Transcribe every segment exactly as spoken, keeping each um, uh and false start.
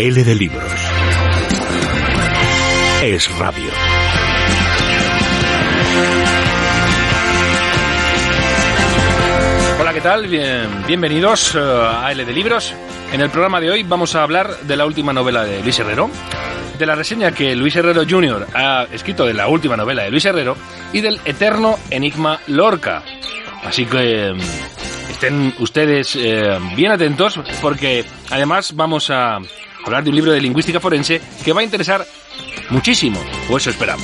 L de Libros. Es Radio. Hola, ¿qué tal? Bien, bienvenidos a L de Libros. En el programa de hoy vamos a hablar de la última novela de Luis Herrero, de la reseña que Luis Herrero junior ha escrito de la última novela de Luis Herrero y del eterno enigma Lorca. Así que estén ustedes eh, bien atentos, porque además vamos a hablar de un libro de lingüística forense que va a interesar muchísimo, o eso esperamos.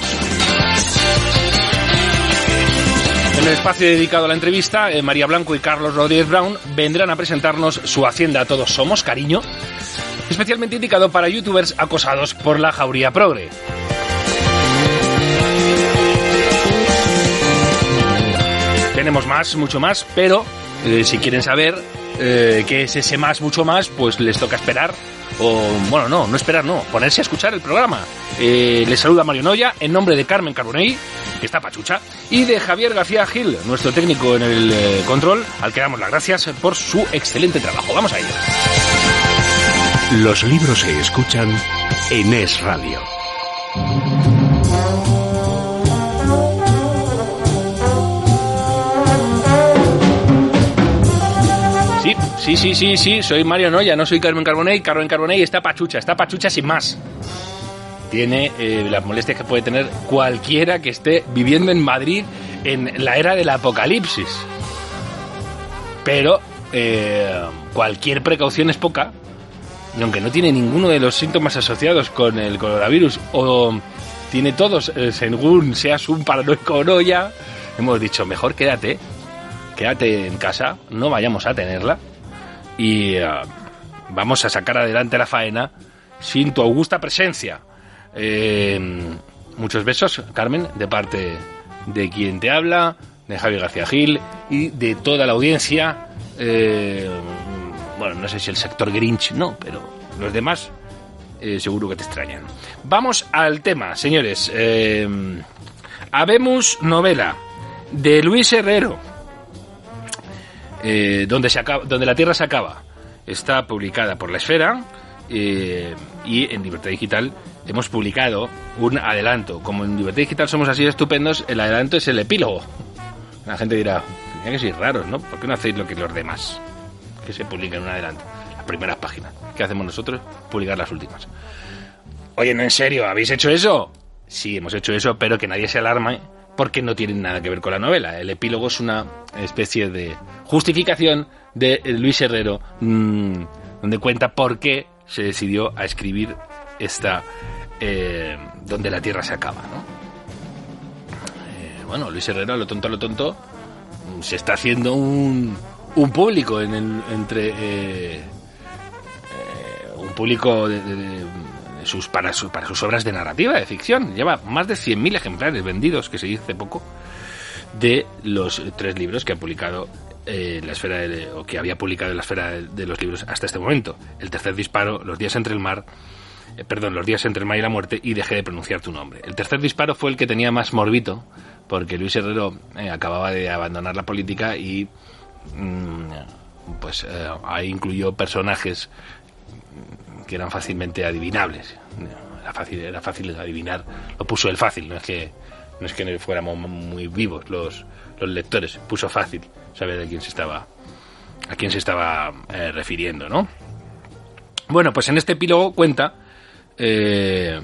En el espacio dedicado a la entrevista, eh, María Blanco y Carlos Rodríguez Brown vendrán a presentarnos su Hacienda Todos Somos, cariño, especialmente indicado para youtubers acosados por la jauría progre. Tenemos más, mucho más, pero eh, si quieren saber eh, qué es ese más, mucho más, pues les toca esperar, o bueno, no, no esperar, no, ponerse a escuchar el programa. Eh, les saluda Mario Noya, en nombre de Carmen Carbonell, que está pachucha, y de Javier García Gil, nuestro técnico en el eh, control, al que damos las gracias por su excelente trabajo. Vamos a ello. Los libros se escuchan en Es Radio. Sí, sí, sí, sí, sí, soy Mario Noya, no soy Carmen Carbonell. Carmen Carbonell está pachucha, está pachucha sin más. Tiene eh, las molestias que puede tener cualquiera que esté viviendo en Madrid en la era del apocalipsis. Pero eh, cualquier precaución es poca. Y aunque no tiene ninguno de los síntomas asociados con el coronavirus, o tiene todos, eh, según seas un paranoico o no ya, hemos dicho, mejor quédate, quédate en casa, no vayamos a tenerla, y uh, vamos a sacar adelante la faena sin tu augusta presencia. Eh, muchos besos, Carmen, de parte de quien te habla, de Javier García Gil y de toda la audiencia. Eh, bueno, no sé si el sector Grinch, no, pero los demás eh, seguro que te extrañan. Vamos al tema, señores. Eh, Habemos novela de Luis Herrero, eh, donde, se acaba, donde la Tierra se acaba. Está publicada por La Esfera, eh, y en Libertad Digital hemos publicado un adelanto. Como en Libertad Digital somos así estupendos, el adelanto es el epílogo. La gente dirá, tiene que ser raros, ¿no? ¿Por qué no hacéis lo que los demás? Que se publica en un adelanto, las primeras páginas. ¿Qué hacemos nosotros? Publicar las últimas. Oye, ¿no, en serio? ¿Habéis hecho eso? Sí, hemos hecho eso, pero que nadie se alarme, porque no tiene nada que ver con la novela. El epílogo es una especie de justificación de Luis Herrero, mmm, donde cuenta por qué se decidió a escribir esta eh, donde la Tierra se acaba, ¿no? Eh, bueno, Luis Herrero, a lo tonto, a lo tonto, se está haciendo un, un público en el, entre eh, eh, un público de, de, de sus para, su, para sus obras de narrativa, de ficción. Lleva más de cien mil ejemplares vendidos, que se dice poco, de los tres libros que ha publicado eh, la esfera de, o que había publicado en la esfera de, de los libros hasta este momento. El tercer disparo, Los días entre el mar, eh, perdón, Los días entre el mar y la muerte, y Dejé de pronunciar tu nombre. El tercer disparo fue el que tenía más morbito, porque Luis Herrero eh, acababa de abandonar la política y mmm, pues eh, ahí incluyó personajes que eran fácilmente adivinables. Era fácil, era fácil adivinar. Lo puso él fácil, no es que no es que fuéramos muy vivos los, los lectores. Puso fácil saber de quién se estaba a quién se estaba eh, refiriendo, ¿no? Bueno, pues en este epílogo cuenta eh,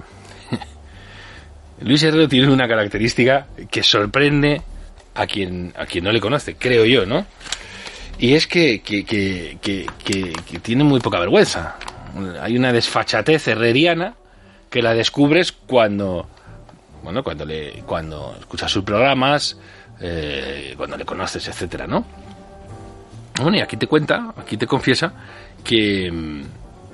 Luis Herrero tiene una característica que sorprende a quien a quien no le conoce, creo yo, ¿no? Y es que que, que, que, que, que tiene muy poca vergüenza. Hay una desfachatez herreriana que la descubres cuando, bueno, cuando le, cuando escuchas sus programas, eh, cuando le conoces, etcétera, ¿no? Bueno, y aquí te cuenta, aquí te confiesa que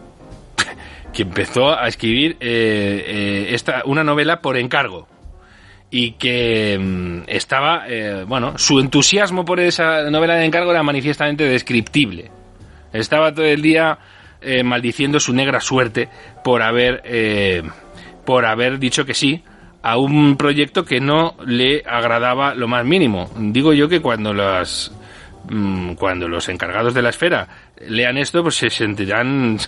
que empezó a escribir eh, eh, esta una novela por encargo y que eh, estaba, eh, bueno, su entusiasmo por esa novela de encargo era manifiestamente descriptible. Estaba todo el día Eh, maldiciendo su negra suerte por haber eh, por haber dicho que sí a un proyecto que no le agradaba lo más mínimo. Digo yo que cuando las cuando los encargados de la esfera lean esto, pues se sentirán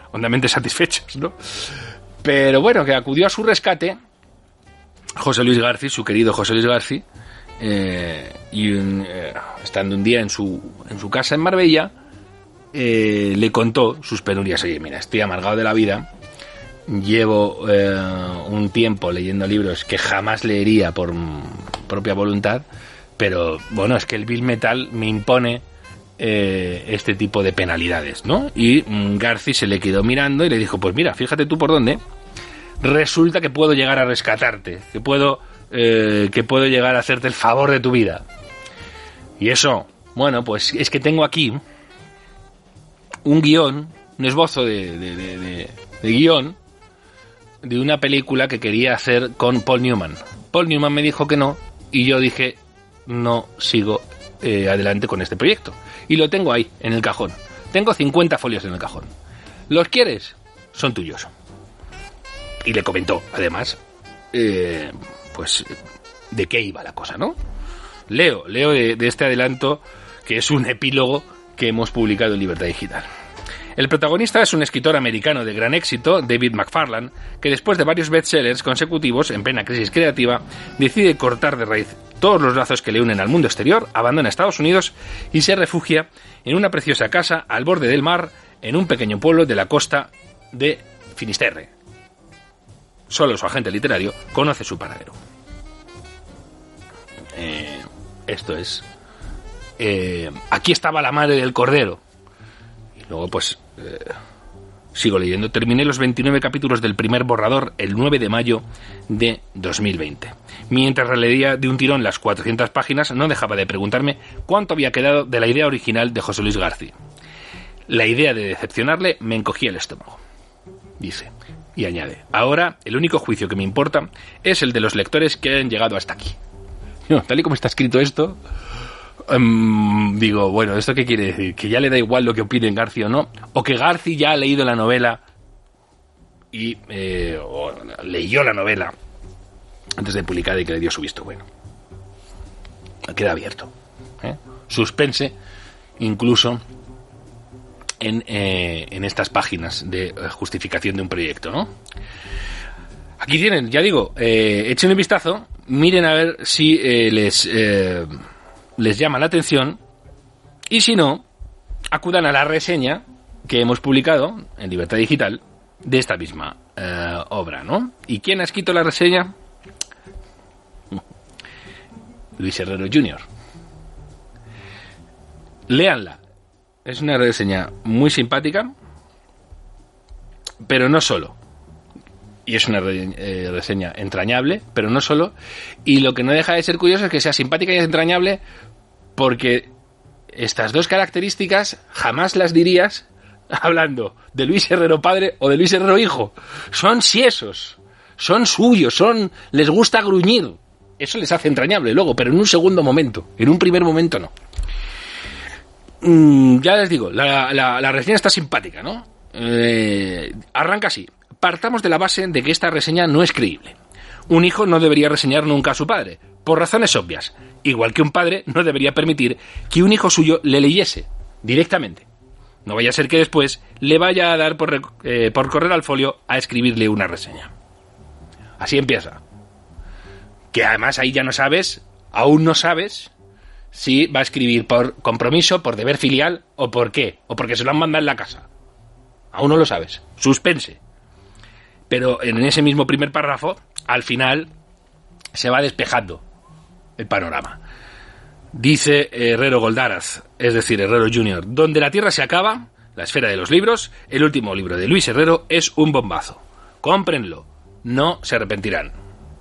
hondamente satisfechos, ¿no? Pero bueno, que acudió a su rescate José Luis García, su querido José Luis García, eh, y un, eh, estando un día en su, en su casa en Marbella, eh, le contó sus penurias. Oye, mira, estoy amargado de la vida, llevo eh, un tiempo leyendo libros que jamás leería por propia voluntad, pero bueno, es que el Bill Metal me impone eh, este tipo de penalidades, ¿no? Y mm, García se le quedó mirando y le dijo, pues mira, fíjate tú por dónde, resulta que puedo llegar a rescatarte, que puedo, eh, que puedo llegar a hacerte el favor de tu vida. Y eso, bueno, pues es que tengo aquí un guión, un esbozo de, de, de, de, de guión de una película que quería hacer con Paul Newman. Paul Newman me dijo que no, y yo dije, no sigo eh, adelante con este proyecto. Y lo tengo ahí, en el cajón. Tengo cincuenta folios en el cajón. ¿Los quieres? Son tuyos. Y le comentó, además, eh, pues, de qué iba la cosa, ¿no? Leo, leo de, de este adelanto, que es un epílogo que hemos publicado en Libertad Digital. El protagonista es un escritor americano de gran éxito, David McFarlane, que después de varios bestsellers consecutivos, en plena crisis creativa, decide cortar de raíz todos los lazos que le unen al mundo exterior, abandona Estados Unidos y se refugia en una preciosa casa al borde del mar, en un pequeño pueblo de la costa de Finisterre. Solo su agente literario conoce su paradero. Eh, esto es... Eh, aquí estaba la madre del cordero. Y luego pues... Eh, sigo leyendo. Terminé los veintinueve capítulos del primer borrador el nueve de mayo de dos mil veinte. Mientras releía de un tirón las cuatrocientas páginas, no dejaba de preguntarme cuánto había quedado de la idea original de José Luis García. La idea de decepcionarle me encogía el estómago. Dice... Y añade, ahora el único juicio que me importa es el de los lectores que han llegado hasta aquí. No, tal y como está escrito esto, um, digo, bueno, ¿esto qué quiere decir? ¿Que ya le da igual lo que opinen García o no? ¿O que García ya ha leído la novela y eh, o leyó la novela antes de publicar y que le dio su visto bueno? Queda abierto. ¿eh? Suspense, incluso... En, eh, en estas páginas de justificación de un proyecto, ¿no? Aquí tienen, ya digo, eh, echen un vistazo, miren a ver si eh, les eh, les llama la atención, y si no, acudan a la reseña que hemos publicado en Libertad Digital de esta misma eh, obra, ¿no? ¿Y quién ha escrito la reseña? Luis Herrero junior Léanla. Es una reseña muy simpática, pero no solo. Y es una re, eh, reseña entrañable, pero no solo. Y lo que no deja de ser curioso es que sea simpática y entrañable, porque estas dos características jamás las dirías hablando de Luis Herrero padre o de Luis Herrero hijo. Son siesos, son suyos, son les gusta gruñir. Eso les hace entrañable luego, pero en un segundo momento. En un primer momento no. Mm, ya les digo, la, la, la reseña está simpática, ¿no? Eh, arranca así. Partamos de la base de que esta reseña no es creíble. Un hijo no debería reseñar nunca a su padre, por razones obvias. Igual que un padre no debería permitir que un hijo suyo le leyese directamente. No vaya a ser que después le vaya a dar por, eh, por correr al folio a escribirle una reseña. Así empieza. Que además ahí ya no sabes, aún no sabes... si va a escribir por compromiso, por deber filial o por qué, o porque se lo han mandado en la casa. Aún no lo sabes. Suspense. Pero en ese mismo primer párrafo, al final, se va despejando el panorama. Dice Herrero Goldaraz, es decir, Herrero junior, donde la tierra se acaba, la esfera de los libros, el último libro de Luis Herrero es un bombazo. Cómprenlo, no se arrepentirán.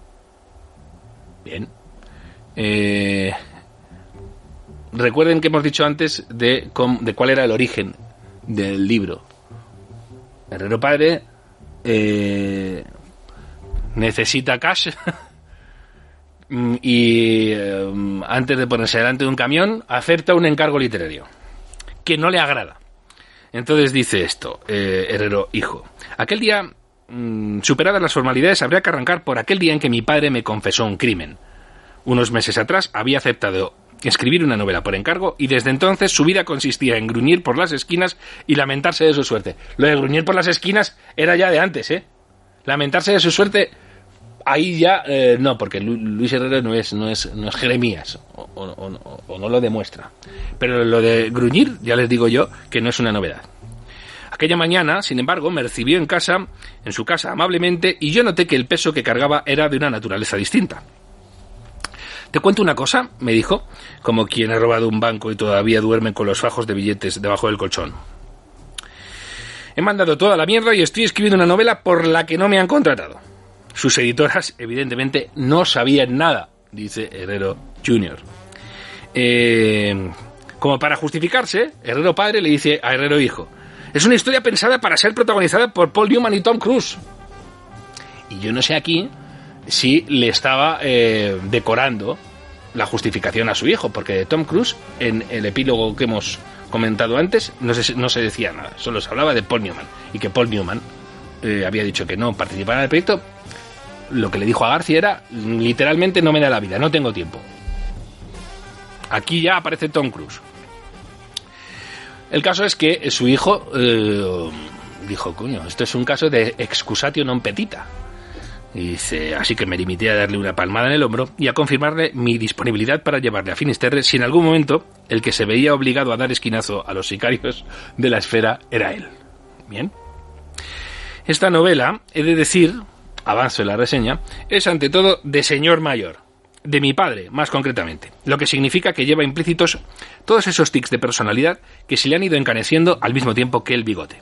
Bien. Eh... Recuerden que hemos dicho antes de, de cuál era el origen del libro. Herrero padre eh, necesita cash y eh, antes de ponerse delante de un camión acepta un encargo literario que no le agrada. Entonces dice esto, eh, Herrero hijo. Aquel día, mmm, superadas las formalidades, habría que arrancar por aquel día en que mi padre me confesó un crimen. Unos meses atrás había aceptado escribir una novela por encargo y desde entonces su vida consistía en gruñir por las esquinas y lamentarse de su suerte. Lo de gruñir por las esquinas era ya de antes, ¿eh? Lamentarse de su suerte, ahí ya eh, no, porque Lu- Luis Herrero no es, no es, no es Jeremías, o, o, o, o no lo demuestra. Pero lo de gruñir, ya les digo yo, que no es una novedad. Aquella mañana, sin embargo, me recibió en casa, en su casa amablemente, y yo noté que el peso que cargaba era de una naturaleza distinta. «Te cuento una cosa», me dijo, como quien ha robado un banco y todavía duerme con los fajos de billetes debajo del colchón. «He mandado toda la mierda y estoy escribiendo una novela por la que no me han contratado». Sus editoras, evidentemente, no sabían nada, dice Herrero junior Eh, como para justificarse, Herrero padre le dice a Herrero hijo: «Es una historia pensada para ser protagonizada por Paul Newman y Tom Cruise». Y yo no sé aquí si le estaba eh, decorando la justificación a su hijo, porque de Tom Cruise, en el epílogo que hemos comentado antes, no se, no se decía nada, solo se hablaba de Paul Newman, y que Paul Newman eh, había dicho que no participara en el proyecto. Lo que le dijo a García era, literalmente, no me da la vida, no tengo tiempo. Aquí ya aparece Tom Cruise. El caso es que su hijo eh, dijo, coño, esto es un caso de excusatio non petita. Y dice, así que me limité a darle una palmada en el hombro y a confirmarle mi disponibilidad para llevarle a Finisterre si en algún momento el que se veía obligado a dar esquinazo a los sicarios de la esfera era él. Bien. Esta novela, he de decir, avanzo en la reseña, es ante todo de señor mayor, de mi padre, más concretamente, lo que significa que lleva implícitos todos esos tics de personalidad que se le han ido encaneciendo al mismo tiempo que el bigote.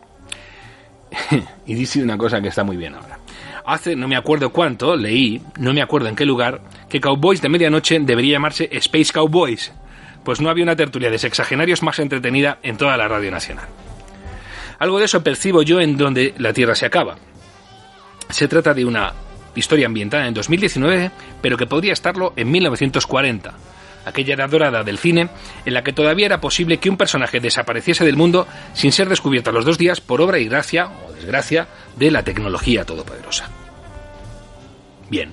Y dice una cosa que está muy bien ahora. Hace no me acuerdo cuánto, leí, no me acuerdo en qué lugar, que Cowboys de Medianoche debería llamarse Space Cowboys, pues no había una tertulia de sexagenarios más entretenida en toda la radio nacional. Algo de eso percibo yo en Donde la Tierra se acaba. Se trata de una historia ambientada en dos mil diecinueve, pero que podría estarlo en mil novecientos cuarenta, aquella edad dorada del cine en la que todavía era posible que un personaje desapareciese del mundo sin ser descubierto a los dos días por obra y gracia, o desgracia, de la tecnología todopoderosa. Bien.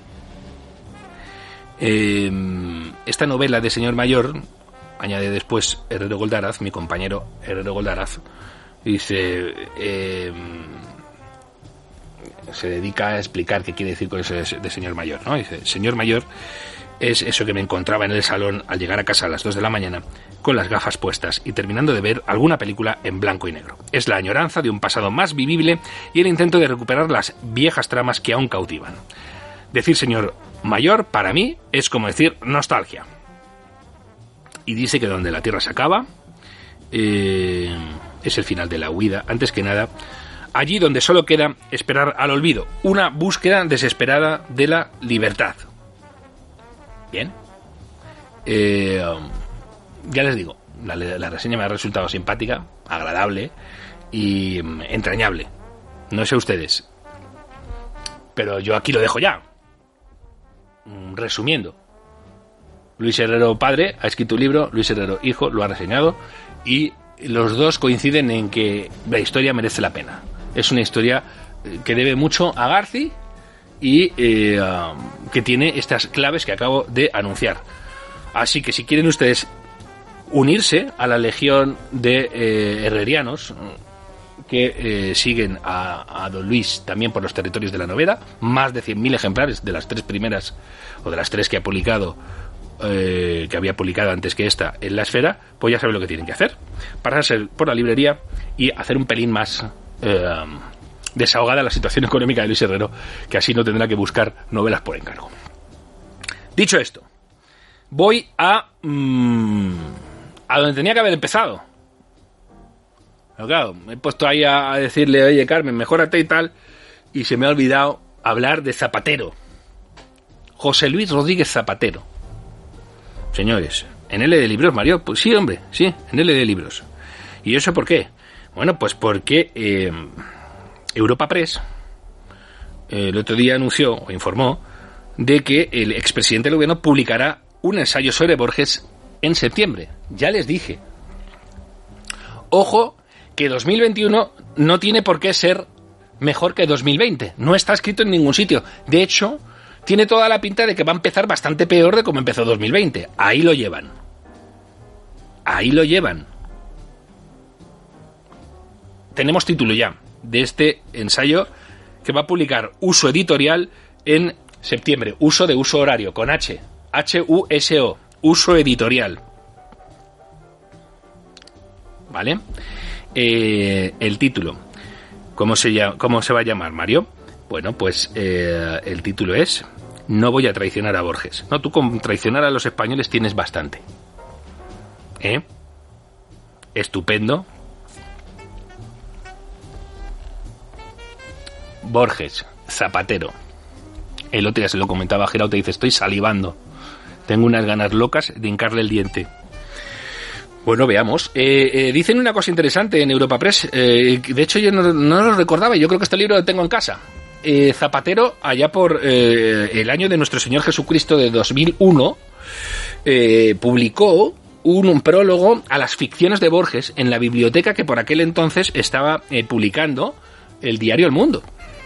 Eh, esta novela de señor mayor, añade después Herrero Goldaraz, mi compañero Herrero Goldaraz, dice... Eh, se dedica a explicar qué quiere decir con eso de señor mayor, ¿no? Dice, señor mayor es eso que me encontraba en el salón al llegar a casa a las dos de la mañana con las gafas puestas y terminando de ver alguna película en blanco y negro. Es la añoranza de un pasado más vivible y el intento de recuperar las viejas tramas que aún cautivan. Decir señor mayor, para mí, es como decir nostalgia. Y dice que donde la Tierra se acaba eh, es el final de la huida, antes que nada, allí donde solo queda esperar al olvido, una búsqueda desesperada de la libertad. Bien. Eh, ya les digo, la, la reseña me ha resultado simpática, agradable y entrañable. No sé ustedes, pero yo aquí lo dejo ya. Resumiendo, Luis Herrero padre ha escrito un libro, Luis Herrero hijo lo ha reseñado y los dos coinciden en que la historia merece la pena. Es una historia que debe mucho a Garci y eh, uh, que tiene estas claves que acabo de anunciar. Así que si quieren ustedes unirse a la legión de eh, herrerianos que eh, siguen a, a don Luis también por los territorios de la novela, más de cien mil ejemplares de las tres primeras o de las tres que ha publicado eh, que había publicado antes que esta en La Esfera, pues ya saben lo que tienen que hacer: pasarse por la librería y hacer un pelín más eh, desahogada la situación económica de Luis Herrero, que así no tendrá que buscar novelas por encargo. Dicho esto, voy a mmm, a donde tenía que haber empezado. Pero claro, me he puesto ahí a decirle, oye Carmen, mejórate y tal, y se me ha olvidado hablar de Zapatero. José Luis Rodríguez Zapatero. Señores, en L de Libros, Mario, pues sí, hombre, sí, en L de Libros. ¿Y eso por qué? Bueno, pues porque eh, Europa Press eh, el otro día anunció o informó de que el expresidente del gobierno publicará un ensayo sobre Borges en septiembre. Ya les dije. Ojo, que dos mil veintiuno no tiene por qué ser mejor que dos mil veinte. No está escrito en ningún sitio. De hecho, tiene toda la pinta de que va a empezar bastante peor de como empezó dos mil veinte. Ahí lo llevan. Ahí lo llevan. Tenemos título ya de este ensayo que va a publicar Uso Editorial en septiembre. Uso de uso horario, con H. H U S O. Uso Editorial. ¿Vale? Eh, el título. ¿Cómo se, llama, ¿Cómo se va a llamar, Mario? Bueno, pues eh, el título es No voy a traicionar a Borges. No, tú con traicionar a los españoles tienes bastante. ¿Eh? Estupendo. Borges, Zapatero. El otro día se lo comentaba a Geraudo, te dice, estoy salivando. Tengo unas ganas locas de hincarle el diente. Bueno, veamos. Eh, eh, dicen una cosa interesante en Europa Press. Eh, de hecho, yo no, no lo recordaba. Yo creo que este libro lo tengo en casa. Eh, Zapatero, allá por eh, el año de nuestro Señor Jesucristo de dos mil uno, eh, publicó un, un prólogo a las ficciones de Borges en la biblioteca que por aquel entonces estaba eh, publicando el diario El Mundo.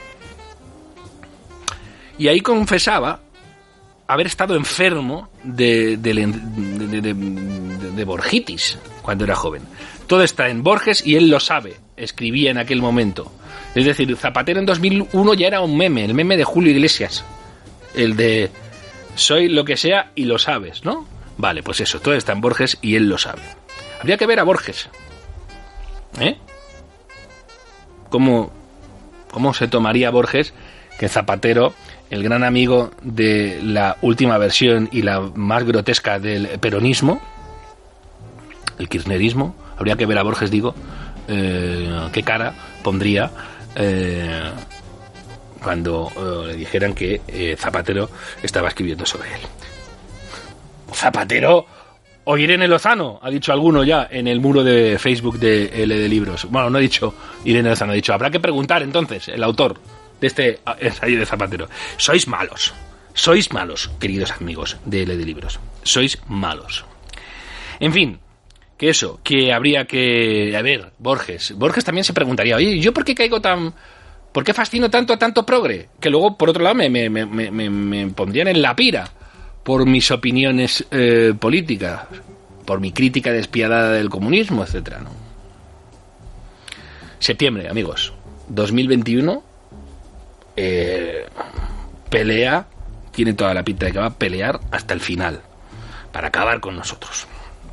Y ahí confesaba haber estado enfermo de, de, de, de, de, de borgitis cuando era joven. Todo está en Borges y él lo sabe, escribía en aquel momento. Es decir, Zapatero en dos mil uno ya era un meme, el meme de Julio Iglesias. El de soy lo que sea y lo sabes, ¿no? Vale, pues eso, todo está en Borges y él lo sabe. Habría que ver a Borges. ¿Eh? ¿Cómo, cómo se tomaría Borges que Zapatero, el gran amigo de la última versión y la más grotesca del peronismo, el kirchnerismo, habría que ver a Borges, digo, eh, qué cara pondría eh, cuando eh, le dijeran que eh, Zapatero estaba escribiendo sobre él. Zapatero o Irene Lozano, ha dicho alguno ya en el muro de Facebook de L de Libros. Bueno, no ha dicho Irene Lozano, ha dicho, habrá que preguntar entonces, el autor de este ensayo de Zapatero. Sois malos, sois malos, queridos amigos de L de Libros, sois malos. En fin, que eso, que habría que... A ver, Borges, Borges también se preguntaría, oye, ¿yo por qué caigo tan... ¿Por qué fascino tanto a tanto progre? Que luego, por otro lado, me, me, me, me, me pondrían en la pira por mis opiniones eh, políticas, por mi crítica despiadada del comunismo, etcétera, ¿no? Septiembre, amigos, dos mil veintiuno... Eh, pelea, tiene toda la pinta de que va a pelear hasta el final para acabar con nosotros.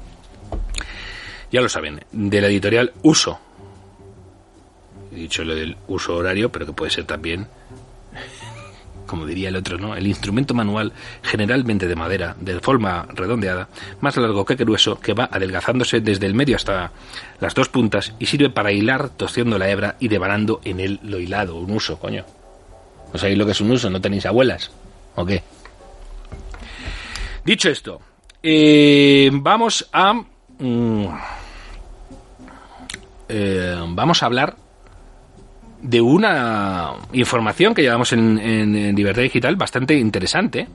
Ya lo saben, de la editorial Uso. He dicho lo del uso horario, pero que puede ser también, como diría el otro, ¿no? El instrumento manual, generalmente de madera, de forma redondeada, más largo que grueso, que va adelgazándose desde el medio hasta las dos puntas y sirve para hilar torciendo la hebra y devanando en él lo hilado. Un uso, coño. ¿No sabéis lo que es un uso? ¿No tenéis abuelas? ¿O qué? Dicho esto, eh, vamos a... Mm, eh, vamos a hablar de una información que llevamos en, en, en Libertad Digital bastante interesante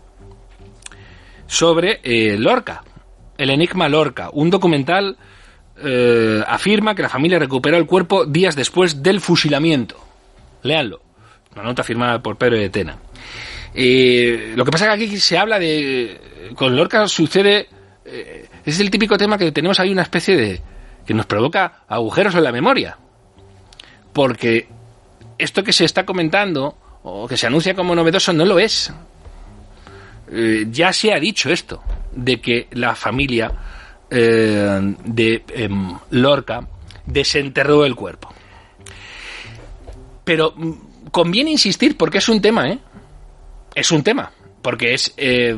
sobre eh, Lorca, el enigma Lorca. Un documental eh, afirma que la familia recuperó el cuerpo días después del fusilamiento. Léanlo. Una nota firmada por Pedro de Tena. Eh, lo que pasa es que aquí se habla de... Con Lorca sucede... Eh, es el típico tema que tenemos ahí una especie de... que nos provoca agujeros en la memoria. Porque esto que se está comentando, o que se anuncia como novedoso, no lo es. Eh, ya se ha dicho esto, de que la familia eh, de eh, Lorca desenterró el cuerpo. Pero... conviene insistir porque es un tema, ¿eh? Es un tema, porque es eh,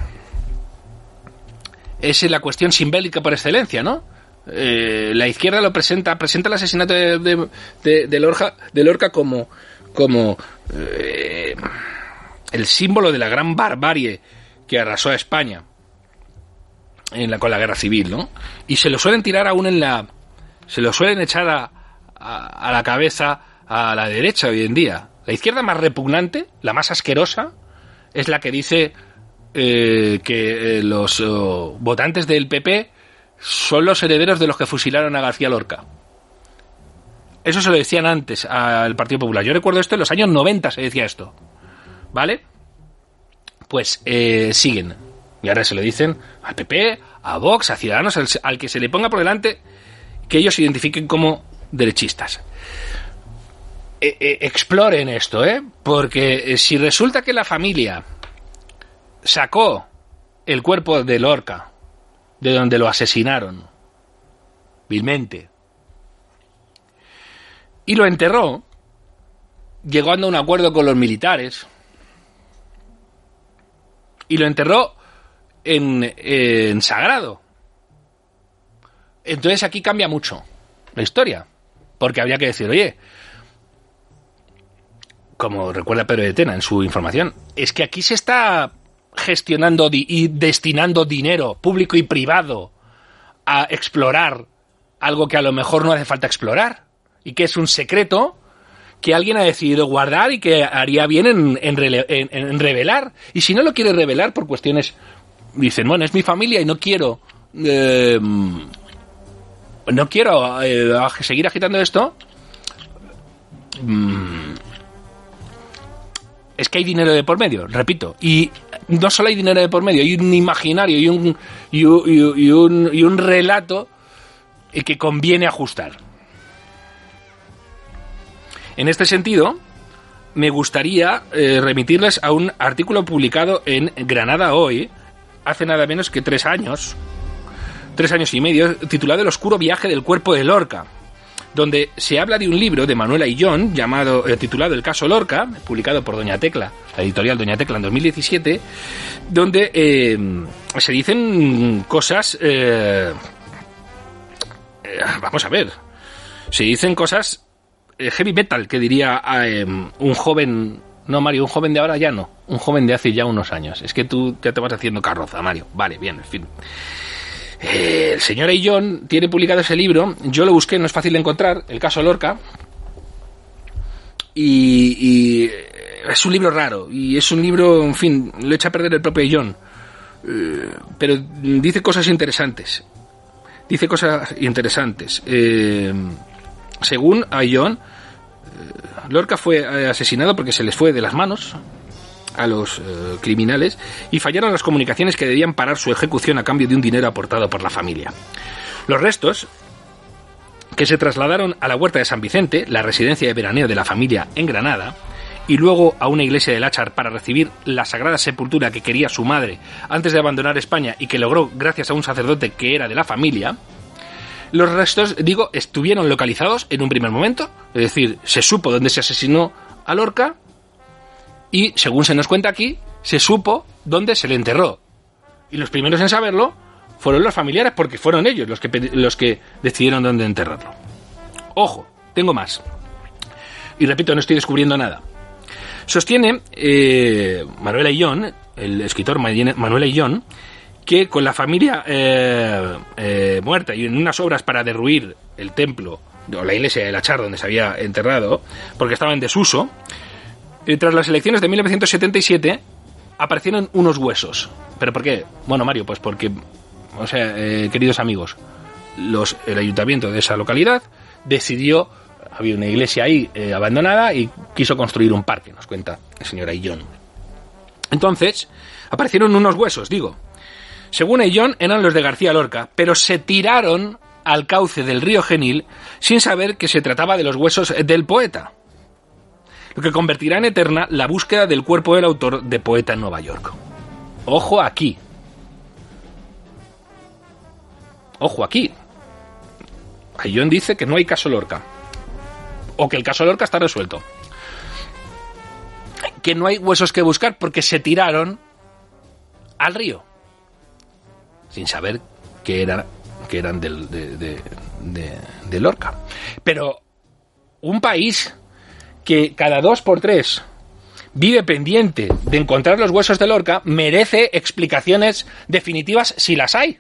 es la cuestión simbólica por excelencia, ¿no? Eh, la izquierda lo presenta, presenta el asesinato de, de, de, de, Lorca, de Lorca como, como eh, el símbolo de la gran barbarie que arrasó a España en la, con la guerra civil, ¿no? Y se lo suelen tirar aún en la... se lo suelen echar a, a, a la cabeza a la derecha hoy en día. La izquierda más repugnante, la más asquerosa, es la que dice eh, que eh, los oh, votantes del P P son los herederos de los que fusilaron a García Lorca. Eso se lo decían antes al Partido Popular. Yo recuerdo esto en los años noventa, se decía esto. ¿Vale? pues eh, siguen. Y ahora se lo dicen al P P, a Vox, a Ciudadanos, al, al que se le ponga por delante, que ellos se identifiquen como derechistas. Eh, eh, exploren esto, ¿eh? Porque eh, si resulta que la familia sacó el cuerpo de Lorca de donde lo asesinaron vilmente y lo enterró, llegando a un acuerdo con los militares, y lo enterró en, en Sagrado, entonces aquí cambia mucho la historia, porque habría que decir, oye, como recuerda Pedro de Tena en su información, es que aquí se está gestionando di- y destinando dinero público y privado a explorar algo que a lo mejor no hace falta explorar y que es un secreto que alguien ha decidido guardar y que haría bien en, en, rele- en, en revelar. Y si no lo quiere revelar por cuestiones, dicen, bueno, es mi familia y no quiero eh, no quiero eh, seguir agitando esto, mm, es que hay dinero de por medio, repito, y no solo hay dinero de por medio, hay un imaginario y un, y un, y un, y un relato que conviene ajustar. En este sentido, me gustaría eh, remitirles a un artículo publicado en Granada Hoy, hace nada menos que tres años, tres años y medio, titulado El oscuro viaje del cuerpo de Lorca, donde se habla de un libro de Manuel Aillón llamado, eh, titulado El caso Lorca, publicado por Doña Tecla, la editorial Doña Tecla en dos mil diecisiete, donde eh, se dicen cosas, eh, eh, vamos a ver, se dicen cosas eh, heavy metal, que diría eh, un joven, no Mario, un joven de ahora ya no, un joven de hace ya unos años, es que tú ya te vas haciendo carroza, Mario, vale, bien, en fin. Eh, el señor Aillón tiene publicado ese libro, yo lo busqué, no es fácil de encontrar, El caso Lorca, y, y es un libro raro, y es un libro, en fin, lo echa a perder el propio Aillón, eh, pero dice cosas interesantes, dice cosas interesantes. Eh, según Aillón, eh, Lorca fue asesinado porque se les fue de las manos a los eh, criminales y fallaron las comunicaciones que debían parar su ejecución a cambio de un dinero aportado por la familia. Los restos, que se trasladaron a la Huerta de San Vicente, la residencia de veraneo de la familia en Granada, y luego a una iglesia de Láchar para recibir la sagrada sepultura que quería su madre antes de abandonar España y que logró gracias a un sacerdote que era de la familia, los restos, digo, estuvieron localizados en un primer momento, es decir, se supo dónde se asesinó a Lorca, y, según se nos cuenta aquí, se supo dónde se le enterró. Y los primeros en saberlo fueron los familiares, porque fueron ellos los que, los que decidieron dónde enterrarlo. Ojo, tengo más. Y repito, no estoy descubriendo nada. Sostiene eh, Manuel Aillón, el escritor Manuel Aillón, que con la familia eh, eh, muerta y en unas obras para derruir el templo, o la iglesia de Láchar donde se había enterrado, porque estaba en desuso, y tras las elecciones de mil novecientos setenta y siete aparecieron unos huesos. ¿Pero por qué? Bueno, Mario, pues porque, o sea, eh, queridos amigos, los, el ayuntamiento de esa localidad decidió, había una iglesia ahí eh, abandonada y quiso construir un parque, nos cuenta el señor Aillón. Entonces, aparecieron unos huesos, digo. Según Aillón, eran los de García Lorca, pero se tiraron al cauce del río Genil sin saber que se trataba de los huesos del poeta, lo que convertirá en eterna la búsqueda del cuerpo del autor de Poeta en Nueva York. Ojo aquí. Ojo aquí. Aillón dice que no hay caso Lorca, o que el caso Lorca está resuelto, que no hay huesos que buscar porque se tiraron al río sin saber que, era, que eran del, de, de, de, de Lorca. Pero un país que cada dos por tres vive pendiente de encontrar los huesos de Lorca merece explicaciones definitivas si las hay.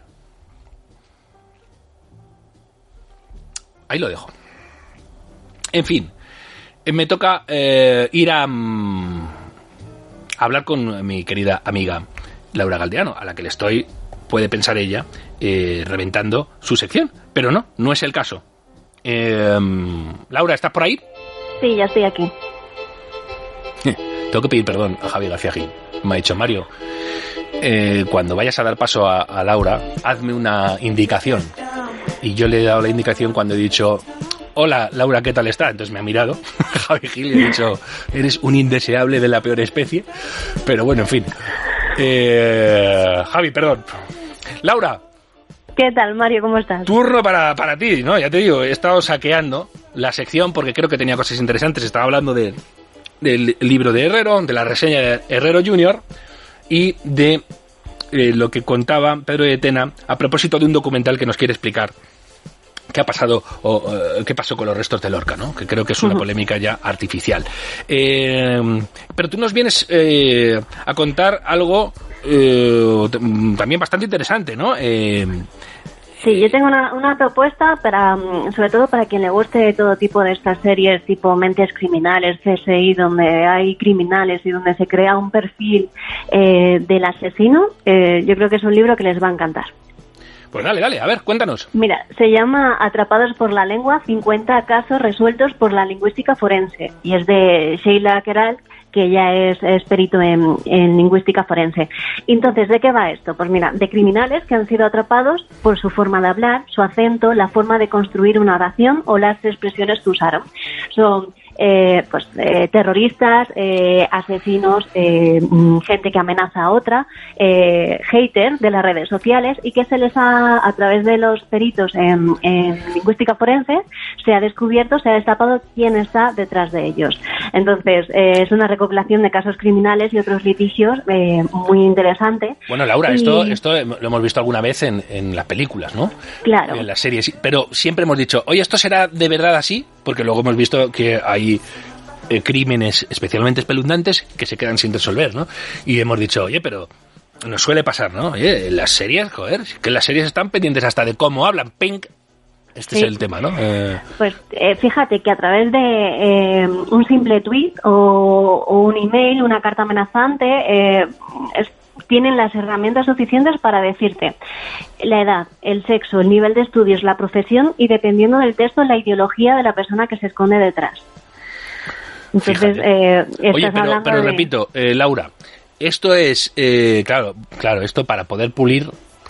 Ahí lo dejo. En fin, me toca eh, ir a, um, a hablar con mi querida amiga Laura Galdeano, a la que le estoy, puede pensar ella, eh, reventando su sección. Pero no, no es el caso. Eh, Laura, ¿estás por ahí? Sí, ya estoy aquí. Tengo que pedir perdón a Javi García Gil. Me ha dicho, Mario, eh, cuando vayas a dar paso a, a Laura, hazme una indicación. Y yo le he dado la indicación cuando he dicho, hola, Laura, ¿qué tal está? Entonces me ha mirado Javi Gil y he dicho, eres un indeseable de la peor especie. Pero bueno, en fin. Eh, Javi, perdón. Laura. ¿Qué tal, Mario? ¿Cómo estás? Turno para, para ti, ¿no? Ya te digo, he estado saqueando la sección porque creo que tenía cosas interesantes. Estaba hablando de, del libro de Herrero, de la reseña de Herrero junior y de eh, lo que contaba Pedro de Tena a propósito de un documental que nos quiere explicar qué ha pasado o uh, qué pasó con los restos de Lorca, ¿no? Que creo que es una polémica ya artificial. Eh, pero tú nos vienes eh, a contar algo eh, también bastante interesante, ¿no? Eh, Sí, yo tengo una, una propuesta para, sobre todo para quien le guste todo tipo de estas series tipo Mentes Criminales, C S I, donde hay criminales y donde se crea un perfil eh, del asesino. Eh, yo creo que es un libro que les va a encantar. Pues dale, dale, a ver, cuéntanos. Mira, se llama Atrapados por la lengua, cincuenta casos resueltos por la lingüística forense, y es de Sheila Queralt, que ella es, es perito en, en lingüística forense. Entonces, ¿de qué va esto? Pues mira, de criminales que han sido atrapados por su forma de hablar, su acento, la forma de construir una oración o las expresiones que usaron. Son eh, pues eh, terroristas, eh, asesinos, eh, gente que amenaza a otra, eh, haters de las redes sociales, y que se les ha, a través de los peritos en, en lingüística forense, se ha descubierto, se ha destapado quién está detrás de ellos. Entonces, eh, es una recopilación de casos criminales y otros litigios eh, muy interesante. Bueno, Laura, y... esto esto lo hemos visto alguna vez en, en las películas, ¿no? Claro. En las series, pero siempre hemos dicho, oye, ¿esto será de verdad así? Porque luego hemos visto que hay eh, crímenes especialmente espeluznantes que se quedan sin resolver, ¿no? Y hemos dicho, oye, pero nos suele pasar, ¿no? Oye, en las series, joder, que las series están pendientes hasta de cómo hablan, pink. Este sí. Es el tema, ¿no? Eh... Pues eh, fíjate que a través de eh, un simple tweet o, o un email, una carta amenazante, eh, es, tienen las herramientas suficientes para decirte la edad, el sexo, el nivel de estudios, la profesión y, dependiendo del texto, la ideología de la persona que se esconde detrás. Entonces, eh, Oye, pero, pero de... repito, eh, Laura, esto es, eh, claro, claro, esto para poder pulir,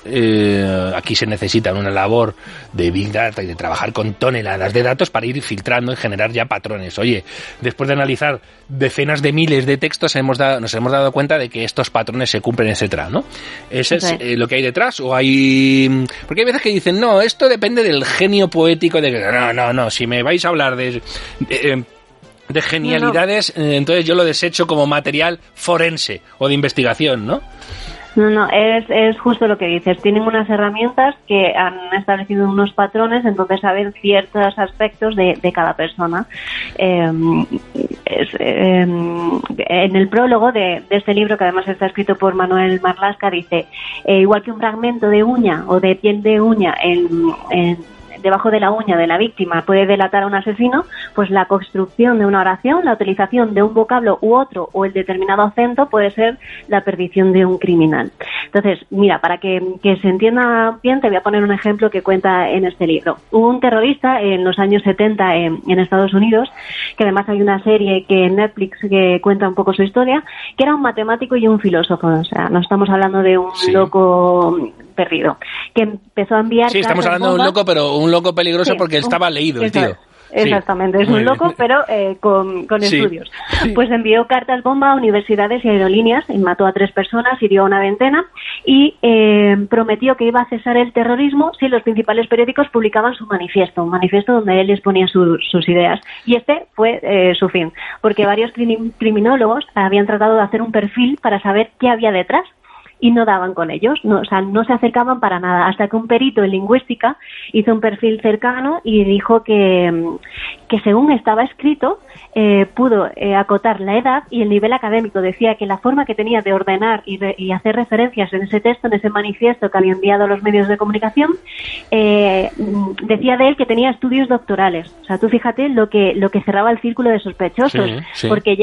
eh, aquí se necesita una labor de Big Data y de trabajar con toneladas de datos para ir filtrando y generar ya patrones. Oye, después de analizar decenas de miles de textos, hemos dado, nos hemos dado cuenta de que estos patrones se cumplen, etcétera, ¿no? ¿Eso es eh, lo que hay detrás? ¿O hay...? Porque hay veces que dicen, no, esto depende del genio poético de... No, no, no, si me vais a hablar de... de de genialidades, no, no. Entonces yo lo desecho como material forense o de investigación, ¿no? No, no, es, es justo lo que dices. Tienen unas herramientas que han establecido unos patrones, entonces saben ciertos aspectos de, de cada persona. Eh, es, eh, en el prólogo de, de este libro, que además está escrito por Manuel Marlaska, dice, eh, igual que un fragmento de uña o de piel de uña en... en debajo de la uña de la víctima puede delatar a un asesino, pues la construcción de una oración, la utilización de un vocablo u otro o el determinado acento puede ser la perdición de un criminal. Entonces, mira, para que, que se entienda bien, te voy a poner un ejemplo que cuenta en este libro. Hubo un terrorista en los años setenta en, en Estados Unidos, que además hay una serie que en Netflix que cuenta un poco su historia, que era un matemático y un filósofo. O sea, no estamos hablando de un sí. loco perdido, que empezó a enviar... Sí, estamos hablando bomba. de un loco, pero un loco peligroso sí, porque él estaba leído, el tío. Exactamente, sí. es un loco, pero eh, con, con sí. estudios. Sí. Pues envió cartas bomba a universidades y aerolíneas, y mató a tres personas, hirió a una veintena, y eh, prometió que iba a cesar el terrorismo si los principales periódicos publicaban su manifiesto, un manifiesto donde él exponía su, sus ideas. Y este fue eh, su fin, porque varios crim- criminólogos habían tratado de hacer un perfil para saber qué había detrás, y no daban con ellos, no, o sea, no se acercaban para nada, hasta que un perito en lingüística hizo un perfil cercano y dijo que, que según estaba escrito, eh, pudo eh, acotar la edad y el nivel académico. Decía que la forma que tenía de ordenar y, re, y hacer referencias en ese texto, en ese manifiesto que había enviado a los medios de comunicación, eh, decía de él que tenía estudios doctorales. O sea, tú fíjate lo que, lo que cerraba el círculo de sospechosos, sí, sí. porque ya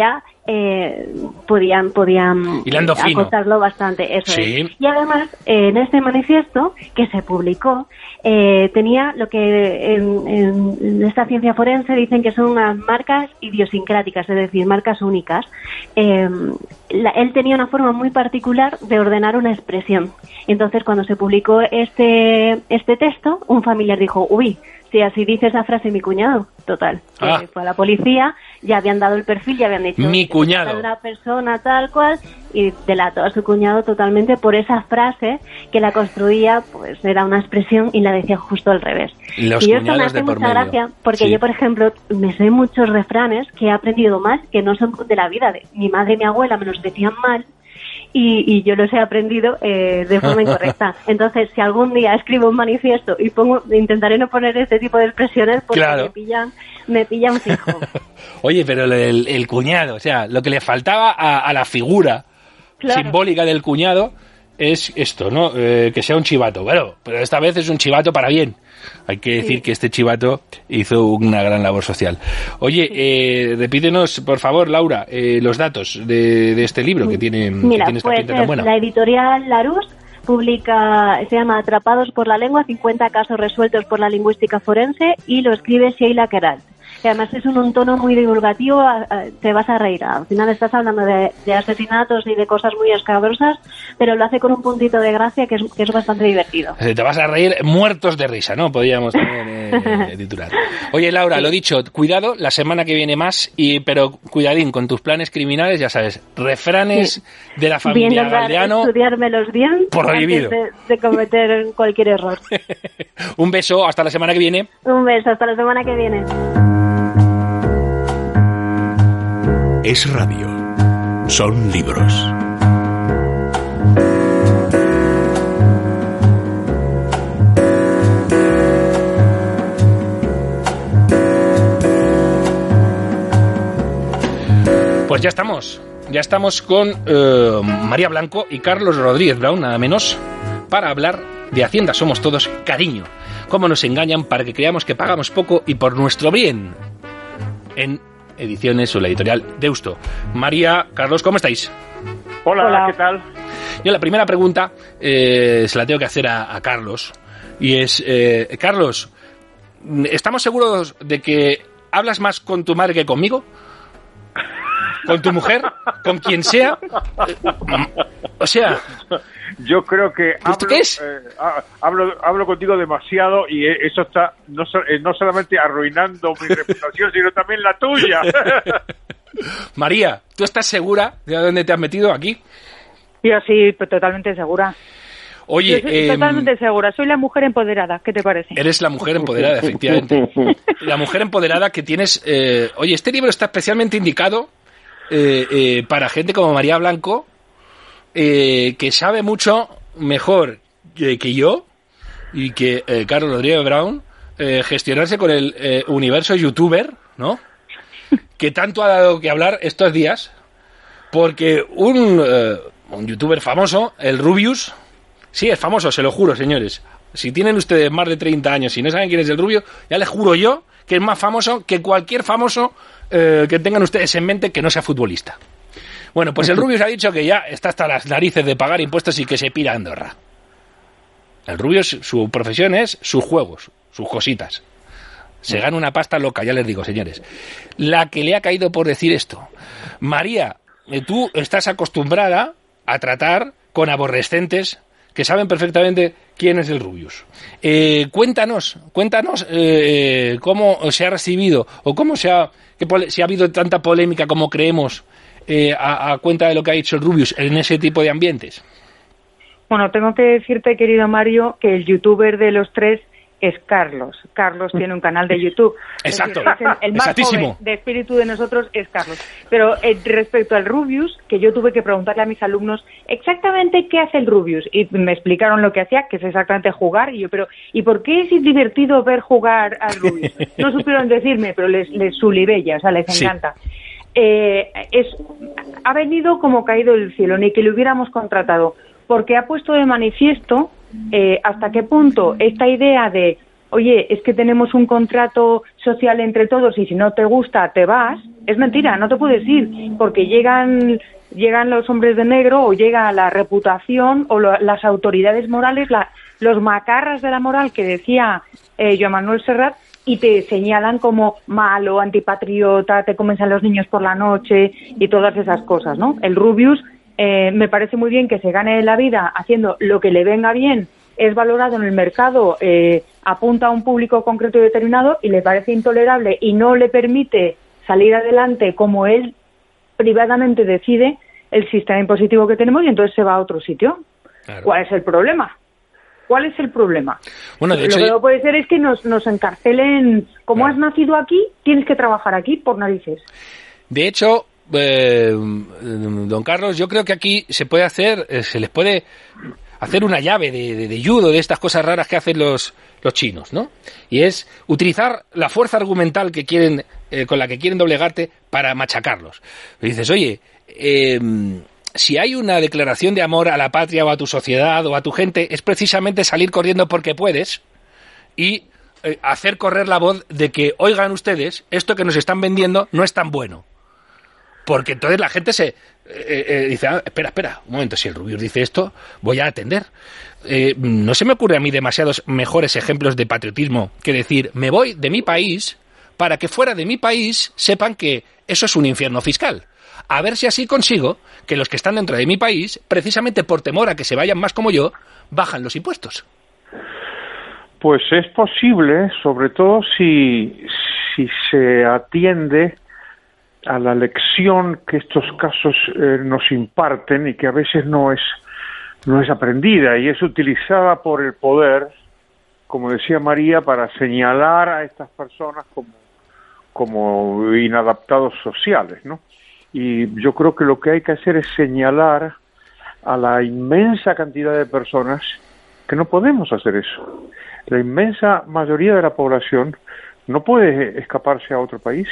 eh, podían podían acotarlo bastante, eso sí. es. Y además, eh, en este manifiesto que se publicó, eh, tenía lo que en, en, en esta ciencia forense dicen que son unas marcas idiosincráticas, es decir, marcas únicas. Eh, la, él tenía una forma muy particular de ordenar una expresión. Entonces, cuando se publicó este este texto, un familiar dijo, uy, si así dice esa frase mi cuñado, total, que ah. fue a la policía, ya habían dado el perfil, ya habían dicho mi cuñado, una persona tal cual, y delató a su cuñado totalmente por esa frase que la construía, pues era una expresión y la decía justo al revés. Los y esto me hace de por mucha medio. gracia, porque sí. yo, por ejemplo, me sé muchos refranes que he aprendido mal, que no son de la vida, de mi madre y mi abuela me los decían mal, Y, y yo los he aprendido eh, de forma incorrecta. Entonces, si algún día escribo un manifiesto y pongo, intentaré no poner este tipo de expresiones porque claro. me pillan, me pillan fijo. Oye, pero el, el cuñado, o sea, lo que le faltaba a, a la figura claro. simbólica del cuñado es esto, ¿no? Eh, que sea un chivato. Bueno, pero esta vez es un chivato para bien. Hay que decir sí. que este chivato hizo una gran labor social. Oye, eh, repítenos, por favor, Laura, eh, los datos de, de este libro que tiene, Mira, que tiene esta pues pinta tan buena. La editorial Larousse publica, se llama Atrapados por la lengua, cincuenta casos resueltos por la lingüística forense, y lo escribe Sheila Queralt. Que además es un, un tono muy divulgativo, a, a, te vas a reír. Al final estás hablando de, de asesinatos y de cosas muy escabrosas, pero lo hace con un puntito de gracia que es, que es bastante divertido. Te vas a reír muertos de risa, ¿no? Podríamos también eh, titular. Oye, Laura, sí. lo dicho, cuidado, la semana que viene más, y pero cuidadín con tus planes criminales, ya sabes, refranes sí. de la familia Galdeano. Estudiármelos bien prohibido. antes de, de cometer cualquier error. Un beso, hasta la semana que viene. Un beso, hasta la semana que viene. Es radio. Son libros. Pues ya estamos. Ya estamos con eh, María Blanco y Carlos Rodríguez Brown, nada menos, para hablar de Hacienda Somos Todos, cariño. Cómo nos engañan para que creamos que pagamos poco y por nuestro bien. En Ediciones o la editorial Deusto. María, Carlos, ¿cómo estáis? Hola, Hola. ¿qué tal? Yo la primera pregunta eh, se la tengo que hacer a, a Carlos, y es, eh, Carlos, ¿estamos seguros de que hablas más con tu madre que conmigo? ¿Con tu mujer? ¿Con quien sea? O sea... Yo creo que hablo, qué es? Eh, hablo, hablo contigo demasiado, y eso está no, no solamente arruinando mi reputación, sino también la tuya. María, ¿tú estás segura de dónde te has metido aquí? Yo sí, totalmente segura. Oye, Yo soy eh, totalmente segura. Soy la mujer empoderada. ¿Qué te parece? Eres la mujer empoderada, efectivamente. La mujer empoderada que tienes... Eh, oye, este libro está especialmente indicado eh, eh, para gente como María Blanco, Eh, que sabe mucho mejor que, que yo y que eh, Carlos Rodríguez Brown eh, gestionarse con el eh, universo youtuber, ¿no? Que tanto ha dado que hablar estos días, porque un, eh, un youtuber famoso, el Rubius, sí, es famoso, se lo juro, señores. Si tienen ustedes más de treinta años y no saben quién es el Rubius, ya les juro yo que es más famoso que cualquier famoso eh, que tengan ustedes en mente que no sea futbolista. Bueno, pues el Rubius ha dicho que ya está hasta las narices de pagar impuestos y que se pira a Andorra. El Rubius, su profesión es sus juegos, sus cositas. Se gana una pasta loca, ya les digo, señores. La que le ha caído por decir esto. María, tú estás acostumbrada a tratar con aborrecentes que saben perfectamente quién es el Rubius. Eh, cuéntanos, cuéntanos eh, cómo se ha recibido o cómo se ha, que pole, si ha habido tanta polémica como creemos eh, a, a cuenta de lo que ha dicho el Rubius en ese tipo de ambientes. Bueno, tengo que decirte, querido Mario, que el youtuber de los tres es Carlos. Carlos tiene un canal de YouTube. Exacto. Es decir, es el, el más joven de espíritu de nosotros es Carlos. Pero eh, respecto al Rubius, que yo tuve que preguntarle a mis alumnos exactamente qué hace el Rubius, y me explicaron lo que hacía, que es exactamente jugar, y yo, pero ¿y por qué es divertido ver jugar al Rubius? No supieron decirme, pero les, les sulibella, o sea, les encanta. Sí. Eh, es, ha venido como caído del cielo, ni que le hubiéramos contratado, porque ha puesto de manifiesto eh, hasta qué punto esta idea de, oye, es que tenemos un contrato social entre todos y si no te gusta te vas, Es mentira, no te puedes ir, porque llegan llegan los hombres de negro o llega la reputación o lo, las autoridades morales, la, los macarras de la moral que decía eh, Joan Manuel Serrat, y te señalan como malo, antipatriota, te comienzan los niños por la noche y todas esas cosas, ¿no? El Rubius eh, me parece muy bien que se gane la vida haciendo lo que le venga bien, es valorado en el mercado, eh, apunta a un público concreto y determinado y le parece intolerable y no le permite salir adelante como él privadamente decide el sistema impositivo que tenemos y entonces se va a otro sitio. Claro. ¿Cuál es el problema? ¿Cuál es el problema? Bueno, de hecho, lo que no puede ser es que nos, nos encarcelen. Como claro. has nacido aquí, tienes que trabajar aquí por narices. De hecho, eh, don Carlos, yo creo que aquí se puede hacer, eh, se les puede hacer una llave de, de, de judo, de estas cosas raras que hacen los, los chinos, ¿no? Y es utilizar la fuerza argumental que quieren, eh, con la que quieren doblegarte para machacarlos. Y dices, oye, eh, si hay una declaración de amor a la patria o a tu sociedad o a tu gente, es precisamente salir corriendo porque puedes y eh, hacer correr la voz de que, oigan ustedes, esto que nos están vendiendo no es tan bueno. Porque entonces la gente se eh, eh, dice, ah, espera, espera, un momento, si el Rubius dice esto, voy a atender. Eh, no se me ocurre a mí demasiados mejores ejemplos de patriotismo que decir, me voy de mi país para que fuera de mi país sepan que eso es un infierno fiscal. A ver si así consigo que los que están dentro de mi país, precisamente por temor a que se vayan más como yo, bajan los impuestos. Pues es posible, sobre todo si, si se atiende a la lección que estos casos eh, nos imparten y que a veces no es no es aprendida y es utilizada por el poder, como decía María, para señalar a estas personas como como inadaptados sociales, ¿no? Y yo creo que lo que hay que hacer es señalar a la inmensa cantidad de personas que no podemos hacer eso. La inmensa mayoría de la población no puede escaparse a otro país.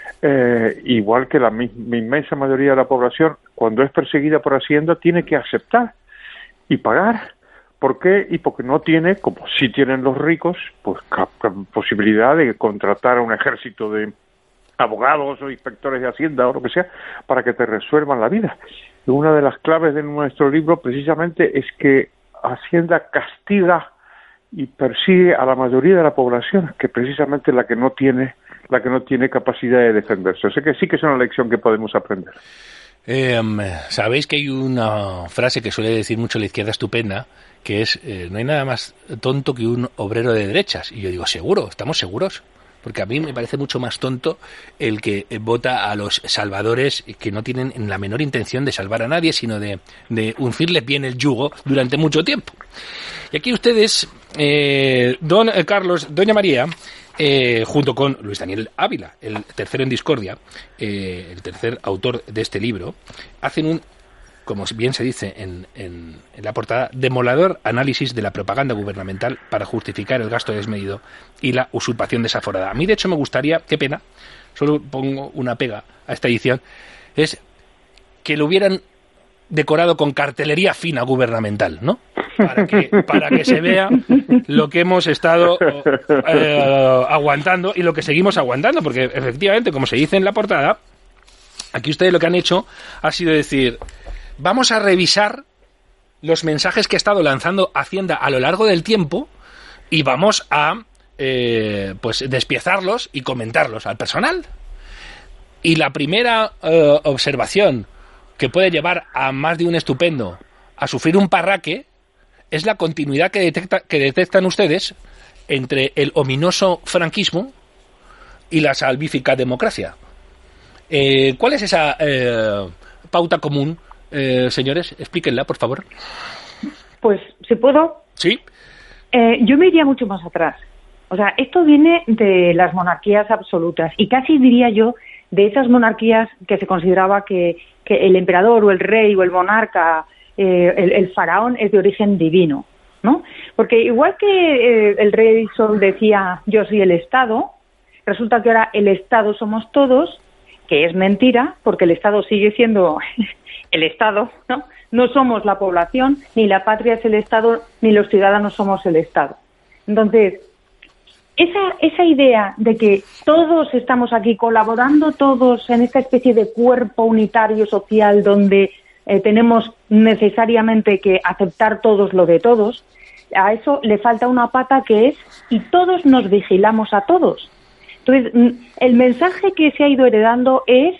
Eh, igual que la mi, mi inmensa mayoría de la población, cuando es perseguida por Hacienda, tiene que aceptar y pagar. ¿Por qué? Y porque no tiene, como sí tienen los ricos, pues posibilidad de contratar a un ejército de abogados o inspectores de Hacienda o lo que sea, para que te resuelvan la vida. Y una de las claves de nuestro libro precisamente es que Hacienda castiga y persigue a la mayoría de la población, que precisamente es la que no tiene la que no tiene capacidad de defenderse. O sea que sí que es una lección que podemos aprender. Eh, Sabéis que hay una frase que suele decir mucho la izquierda estupenda, que es, eh, no hay nada más tonto que un obrero de derechas. Y yo digo, ¿seguro? ¿Estamos seguros? Porque a mí me parece mucho más tonto el que vota a los salvadores que no tienen la menor intención de salvar a nadie, sino de, de uncirles bien el yugo durante mucho tiempo. Y aquí ustedes, eh, don Carlos, doña María, Eh, junto con Luis Daniel Ávila, el tercero en discordia, eh, el tercer autor de este libro, hacen un, como bien se dice en, en, en la portada, demoledor análisis de la propaganda gubernamental para justificar el gasto desmedido y la usurpación desaforada. A mí, de hecho, me gustaría, qué pena, solo pongo una pega a esta edición, es que lo hubieran decorado con cartelería fina gubernamental, ¿no? Para que, para que se vea lo que hemos estado eh, aguantando y lo que seguimos aguantando, porque efectivamente, como se dice en la portada, aquí ustedes lo que han hecho ha sido decir, vamos a revisar los mensajes que ha estado lanzando Hacienda a lo largo del tiempo y vamos a eh, pues despiezarlos y comentarlos al personal. Y la primera eh, observación que puede llevar a más de un estupendo a sufrir un parraque es la continuidad que, detecta, que detectan ustedes entre el ominoso franquismo y la salvífica democracia. Eh, ¿Cuál es esa eh, pauta común, eh, señores? Explíquenla, por favor. Pues, si puedo. Sí. Eh, yo me iría mucho más atrás. O sea, esto viene de las monarquías absolutas y casi diría yo de esas monarquías que se consideraba que, que el emperador o el rey o el monarca, eh, el, el faraón es de origen divino, ¿no? Porque igual que eh, el rey Sol decía yo soy el Estado, resulta que ahora el Estado somos todos, que es mentira, porque el Estado sigue siendo el Estado, ¿no? No somos la población, ni la patria es el Estado, ni los ciudadanos somos el Estado. Entonces, esa, esa idea de que todos estamos aquí colaborando, todos en esta especie de cuerpo unitario social donde eh, tenemos necesariamente que aceptar todos lo de todos, a eso le falta una pata que es y todos nos vigilamos a todos. Entonces, el mensaje que se ha ido heredando es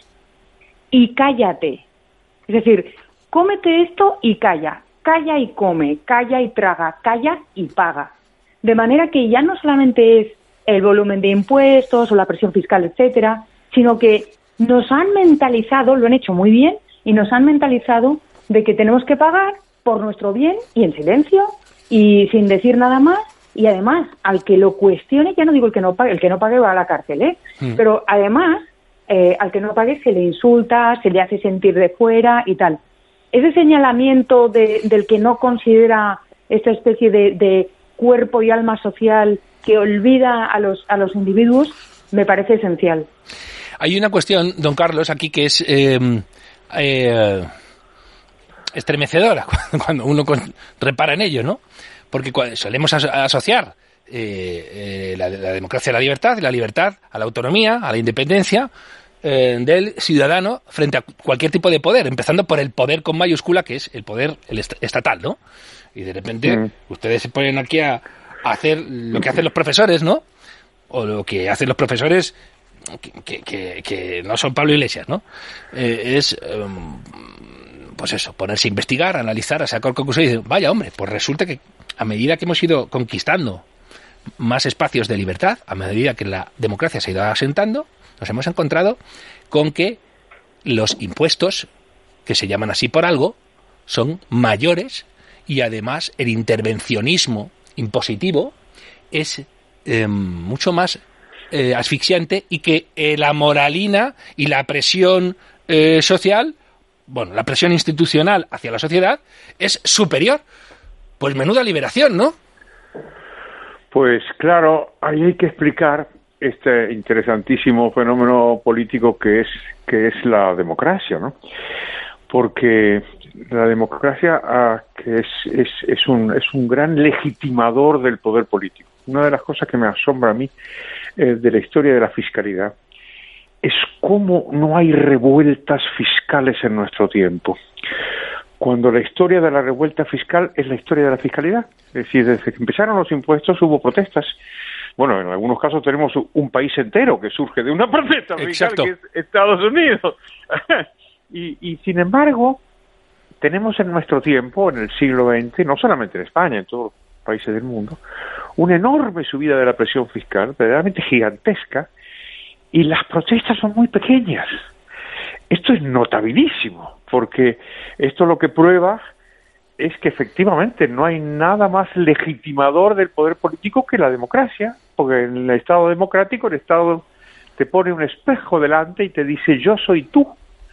y cállate. Es decir, cómete esto y calla. Calla y come, calla y traga, calla y paga. De manera que ya no solamente es el volumen de impuestos o la presión fiscal, etcétera, sino que nos han mentalizado, lo han hecho muy bien, y nos han mentalizado de que tenemos que pagar por nuestro bien y en silencio y sin decir nada más. Y además, al que lo cuestione, ya no digo el que no pague, el que no pague va a la cárcel, ¿eh? Mm. Pero además, eh, al que no pague se le insulta, se le hace sentir de fuera y tal. Ese señalamiento de, del que no considera esta especie de, de cuerpo y alma social que olvida a los, a los individuos, me parece esencial. Hay una cuestión, don Carlos, aquí que es eh, eh, estremecedora cuando uno con, repara en ello, ¿no? Porque solemos as- asociar eh, eh, la, la democracia a la libertad, y la libertad a la autonomía, a la independencia eh, del ciudadano frente a cualquier tipo de poder, empezando por el poder con mayúscula, que es el poder el est- estatal, ¿no? Y de repente mm. ustedes se ponen aquí a, a hacer lo que hacen los profesores, ¿no? O lo que hacen los profesores que, que, que, que no son Pablo Iglesias, ¿no? Eh, es... Um, pues eso, ponerse a investigar, a analizar, a sacar conclusiones y decir, vaya hombre, pues resulta que a medida que hemos ido conquistando más espacios de libertad, a medida que la democracia se ha ido asentando, nos hemos encontrado con que los impuestos, que se llaman así por algo, son mayores y además el intervencionismo impositivo es eh, mucho más eh, asfixiante y que eh, la moralina y la presión eh, social, bueno, la presión institucional hacia la sociedad es superior. Pues menuda liberación, ¿no? Pues claro, ahí hay que explicar este interesantísimo fenómeno político que es que es la democracia, ¿no? Porque la democracia ah, que es, es es un es un gran legitimador del poder político. Una de las cosas que me asombra a mí eh, de la historia de la fiscalidad es cómo no hay revueltas fiscales en nuestro tiempo, cuando la historia de la revuelta fiscal es la historia de la fiscalidad. Es decir, desde que empezaron los impuestos hubo protestas. Bueno, en algunos casos tenemos un país entero que surge de una protesta fiscal. Exacto. Que es Estados Unidos. y, y sin embargo, tenemos en nuestro tiempo, en el siglo veinte, no solamente en España, en todos los países del mundo, una enorme subida de la presión fiscal, verdaderamente gigantesca, y las protestas son muy pequeñas. Esto es notabilísimo, porque esto lo que prueba es que efectivamente no hay nada más legitimador del poder político que la democracia, porque en el Estado democrático el Estado te pone un espejo delante y te dice yo soy tú.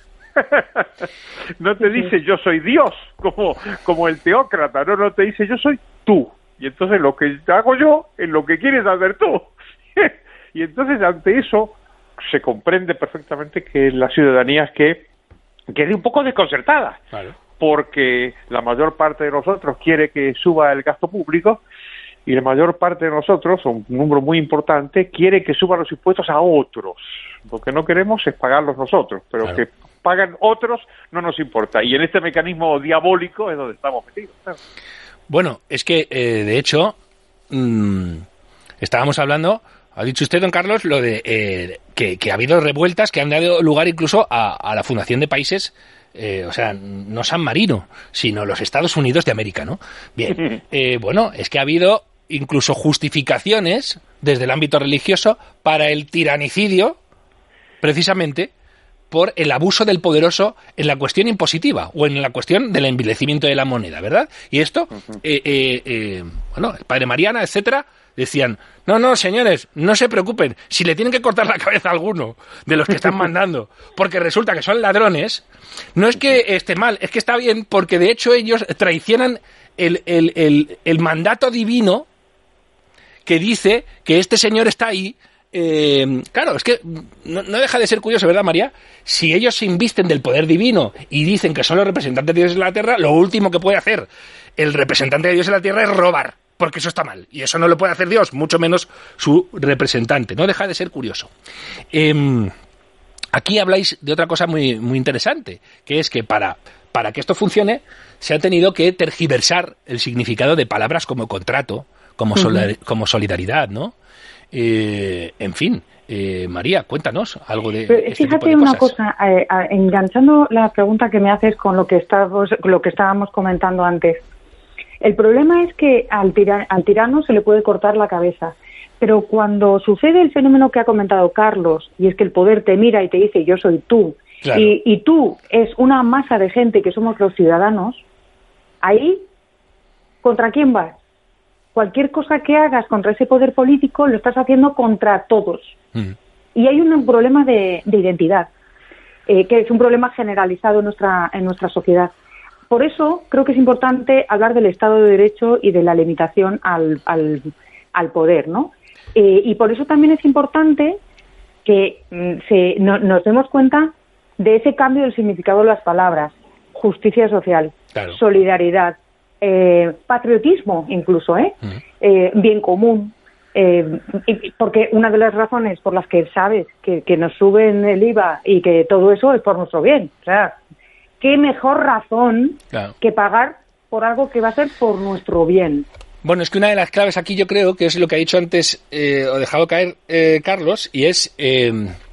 No te dice yo soy Dios, como, como el teócrata, no, no te dice yo soy tú. Y entonces lo que hago yo es lo que quieres hacer tú. Y entonces ante eso se comprende perfectamente que la ciudadanía es que quede un poco desconcertada, claro, porque la mayor parte de nosotros quiere que suba el gasto público y la mayor parte de nosotros, un número muy importante, quiere que suban los impuestos a otros. Lo que no queremos es pagarlos nosotros, pero claro, que pagan otros no nos importa. Y en este mecanismo diabólico es donde estamos metidos. Claro. Bueno, es que, eh, de hecho, mmm, estábamos hablando... Ha dicho usted, don Carlos, lo de eh, que, que ha habido revueltas que han dado lugar incluso a, a la fundación de países, eh, o sea, no San Marino, sino los Estados Unidos de América, ¿no? Bien, eh, bueno, es que ha habido incluso justificaciones desde el ámbito religioso para el tiranicidio, precisamente por el abuso del poderoso en la cuestión impositiva o en la cuestión del envilecimiento de la moneda, ¿verdad? Y esto, eh, eh, eh, bueno, el padre Mariana, etcétera, decían, no, no, señores, no se preocupen, si le tienen que cortar la cabeza a alguno de los que están mandando, porque resulta que son ladrones, no es que esté mal, es que está bien, porque de hecho ellos traicionan el, el, el, el mandato divino que dice que este señor está ahí. Eh, claro, es que no, no deja de ser curioso, ¿verdad, María? Si ellos se invisten del poder divino y dicen que son los representantes de Dios en la tierra, lo último que puede hacer el representante de Dios en la tierra es robar. porque eso está mal. Y eso no lo puede hacer Dios, mucho menos su representante. No deja de ser curioso. Eh, aquí habláis de otra cosa muy, muy interesante, que es que para, para que esto funcione se ha tenido que tergiversar el significado de palabras como contrato, como, solidar, uh-huh. como solidaridad, ¿no? Eh, en fin, eh, María, cuéntanos algo de Pero, este fíjate tipo de una cosas. cosa, eh, eh, enganchando la pregunta que me haces con lo que, estábamos, lo que estábamos comentando antes. El problema es que al, tira, al tirano se le puede cortar la cabeza, pero cuando sucede el fenómeno que ha comentado Carlos, y es que el poder te mira y te dice yo soy tú, claro. y, y tú es una masa de gente que somos los ciudadanos, ahí, ¿contra quién vas? Cualquier cosa que hagas contra ese poder político lo estás haciendo contra todos. Mm. Y hay un problema de, de identidad, eh, que es un problema generalizado en nuestra, en nuestra sociedad. Por eso creo que es importante hablar del Estado de Derecho y de la limitación al, al, al poder, ¿no? Eh, y por eso también es importante que mm, se, no, nos demos cuenta de ese cambio del significado de las palabras. Justicia social, claro. solidaridad, eh, patriotismo incluso, ¿eh? Uh-huh. eh bien común. Eh, porque una de las razones por las que sabes que, que nos suben el I V A y que todo eso es por nuestro bien. O sea, qué mejor razón claro. que pagar por algo que va a ser por nuestro bien. Bueno, es que una de las claves aquí yo creo que es lo que ha dicho antes eh, o dejado caer eh, Carlos, y es eh,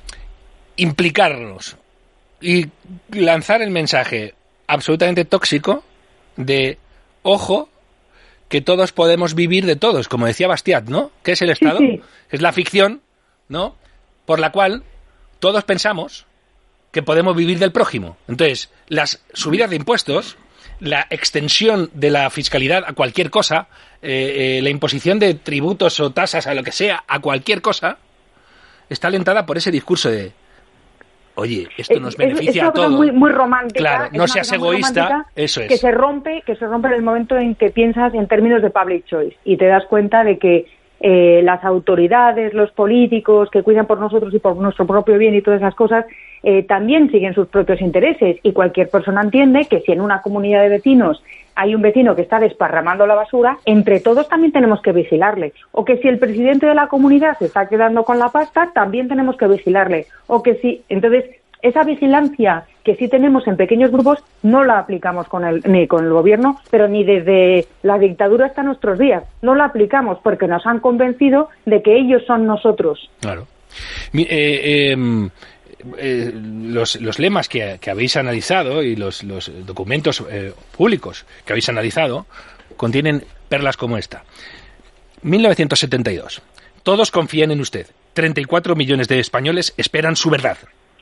implicarnos y lanzar el mensaje absolutamente tóxico de ojo, que todos podemos vivir de todos, como decía Bastiat, ¿no? ¿Qué es el Estado? Sí, sí. Es la ficción, ¿no? Por la cual todos pensamos que podemos vivir del prójimo. Entonces, las subidas de impuestos, la extensión de la fiscalidad a cualquier cosa, eh, eh, la imposición de tributos o tasas a lo que sea, a cualquier cosa, está alentada por ese discurso de oye, esto nos beneficia es, es a todos. Muy, muy romántica. Claro, no seas egoísta, eso es. Que se rompe, que se rompe en el momento en que piensas en términos de public choice y te das cuenta de que eh, las autoridades, los políticos que cuidan por nosotros y por nuestro propio bien y todas esas cosas, eh, también siguen sus propios intereses, y cualquier persona entiende que si en una comunidad de vecinos hay un vecino que está desparramando la basura, entre todos también tenemos que vigilarle. O que si el presidente de la comunidad se está quedando con la pasta, también tenemos que vigilarle. O que si, entonces, esa vigilancia que sí tenemos en pequeños grupos no la aplicamos con el, ni con el gobierno, pero ni desde la dictadura hasta nuestros días. No la aplicamos porque nos han convencido de que ellos son nosotros. Claro. Eh, eh, Eh, los, los lemas que, que habéis analizado y los, los documentos eh, públicos que habéis analizado contienen perlas como esta. mil novecientos setenta y dos. Todos confían en usted. treinta y cuatro millones de españoles esperan su verdad.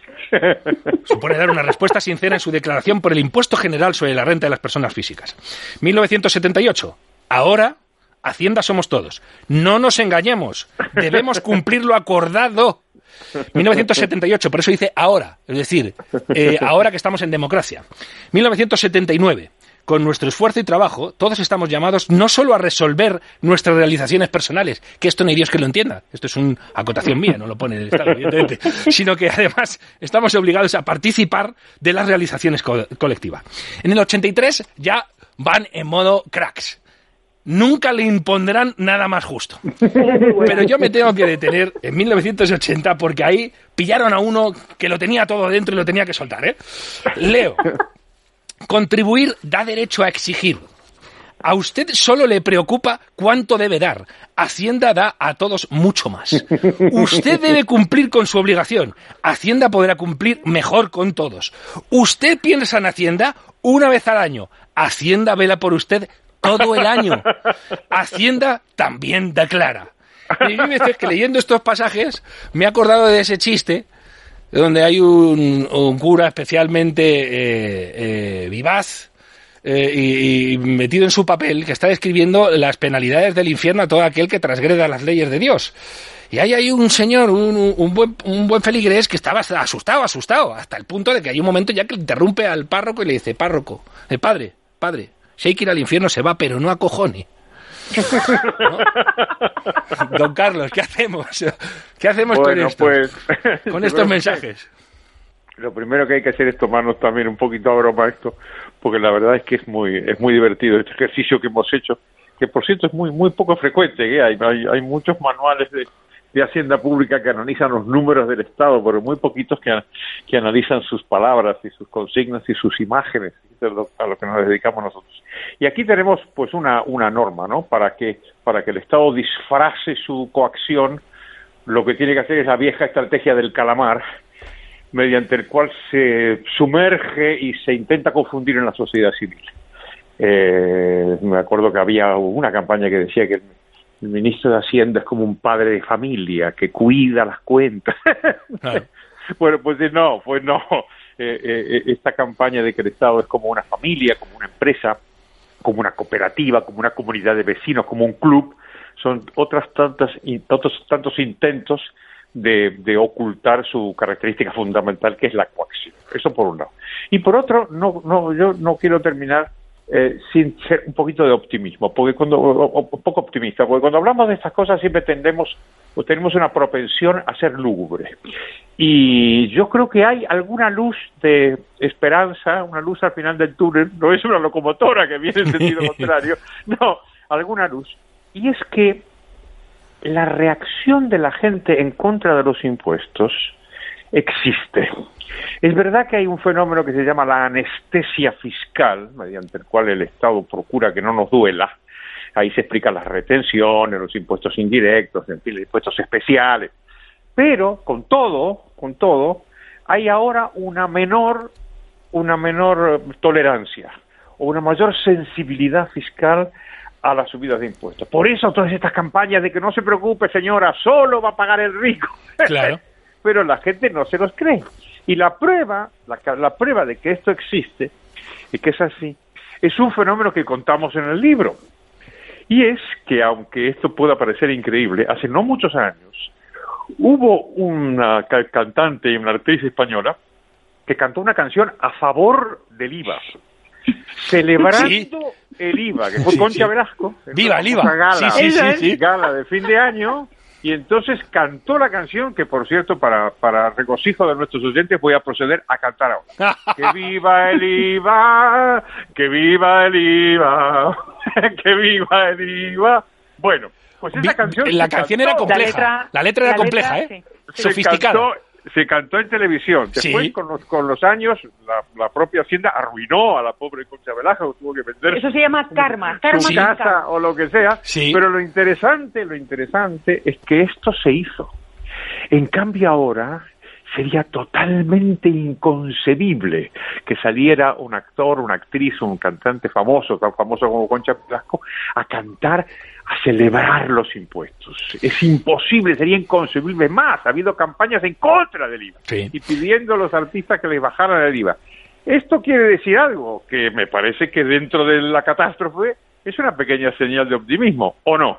Supone dar una respuesta sincera en su declaración por el impuesto general sobre la renta de las personas físicas. mil novecientos setenta y ocho. Ahora, Hacienda somos todos. No nos engañemos. Debemos cumplir lo acordado. mil novecientos setenta y ocho, por eso dice ahora, es decir, eh, ahora que estamos en democracia. mil novecientos setenta y nueve, con nuestro esfuerzo y trabajo, todos estamos llamados no solo a resolver nuestras realizaciones personales, que esto no hay Dios que lo entienda, esto es una acotación mía, no lo pone el Estado, evidentemente, sino que además estamos obligados a participar de las realizaciones co- colectivas. En el ochenta y tres ya van en modo cracks. Nunca le impondrán nada más justo. Pero yo me tengo que detener en mil novecientos ochenta porque ahí pillaron a uno que lo tenía todo dentro y lo tenía que soltar, ¿eh? Leo. Contribuir da derecho a exigir. A usted solo le preocupa cuánto debe dar. Hacienda da a todos mucho más. Usted debe cumplir con su obligación. Hacienda podrá cumplir mejor con todos. Usted piensa en Hacienda una vez al año. Hacienda vela por usted todo el año. Hacienda también declara. Y hay veces que leyendo estos pasajes me he acordado de ese chiste donde hay un, un cura especialmente eh, eh, vivaz eh, y, y metido en su papel que está describiendo las penalidades del infierno a todo aquel que transgreda las leyes de Dios. Y hay ahí un señor, un, un, buen, un buen feligrés que estaba asustado, asustado, hasta el punto de que hay un momento ya que le interrumpe al párroco y le dice, párroco, eh, padre, padre, si hay que ir al infierno se va, pero no a cojones. ¿No? Don Carlos, ¿qué hacemos? ¿Qué hacemos bueno, con esto? Pues, con estos mensajes. Lo primero que hay que hacer es tomarnos también un poquito a broma esto, porque la verdad es que es muy es muy divertido este ejercicio que hemos hecho que por cierto es muy muy poco frecuente, ¿eh? hay, hay, hay muchos manuales de, de Hacienda Pública que analizan los números del Estado, pero muy poquitos que, que analizan sus palabras y sus consignas y sus imágenes, que es a lo que nos dedicamos nosotros. Y aquí tenemos pues una, una norma, ¿no? Para que, para que el Estado disfrace su coacción, lo que tiene que hacer es la vieja estrategia del calamar, mediante el cual se sumerge y se intenta confundir en la sociedad civil. Eh, me acuerdo que había una campaña que decía que el, el ministro de Hacienda es como un padre de familia que cuida las cuentas. Ah. Bueno, pues no, pues no. Eh, eh, esta campaña de que el Estado es como una familia, como una empresa, como una cooperativa, como una comunidad de vecinos, como un club, son otras tantas, otros tantos intentos de, de ocultar su característica fundamental, que es la coacción. Eso por un lado. Y por otro, no, no, yo no quiero terminar eh, sin ser un poquito de optimismo, porque cuando, o, o, poco optimista, porque cuando hablamos de estas cosas siempre tendemos, o tenemos una propensión a ser lúgubre. Y yo creo que hay alguna luz de esperanza, una luz al final del túnel, no es una locomotora que viene en sentido contrario, no, alguna luz. Y es que la reacción de la gente en contra de los impuestos existe. Es verdad que hay un fenómeno que se llama la anestesia fiscal, mediante el cual el Estado procura que no nos duela. Ahí se explican las retenciones, los impuestos indirectos, en fin, los impuestos especiales. Pero, con todo, con todo, hay ahora una menor, una menor tolerancia o una mayor sensibilidad fiscal a las subidas de impuestos. Por eso todas estas campañas de que no se preocupe, señora, solo va a pagar el rico. Claro. Pero la gente no se los cree. Y la prueba, la, la prueba de que esto existe y que es así, es un fenómeno que contamos en el libro. Y es que, aunque esto pueda parecer increíble, hace no muchos años hubo una cantante y una actriz española que cantó una canción a favor del I V A, celebrando sí. el I V A, que fue sí, Concha sí. Velasco. ¡Viva el I V A! Gala, sí, sí, sí, sí. gala de fin de año, y entonces cantó la canción que, por cierto, para, para regocijo de nuestros oyentes, voy a proceder a cantar ahora. ¡Que viva el I V A! ¡Que viva el I V A! ¡Que viva el I V A! Bueno, pues esa canción... La canción cantó, era compleja. La letra, la letra era la compleja, letra, ¿eh? Sí. Sofisticada. Se cantó, se cantó en televisión. Después, sí. con, los, con los años, la, la propia Hacienda arruinó a la pobre Concha Velasco, tuvo que vender... Eso se llama karma. karma su sí. casa karma. O lo que sea. Sí. Pero lo interesante, lo interesante es que esto se hizo. En cambio ahora sería totalmente inconcebible que saliera un actor, una actriz, un cantante famoso, tan famoso como Concha Velasco, a cantar, a celebrar los impuestos. Es imposible, sería inconcebible. Más, ha habido campañas en contra del I V A sí. y pidiendo a los artistas que les bajaran el I V A. Esto quiere decir algo que me parece que dentro de la catástrofe es una pequeña señal de optimismo, ¿o no?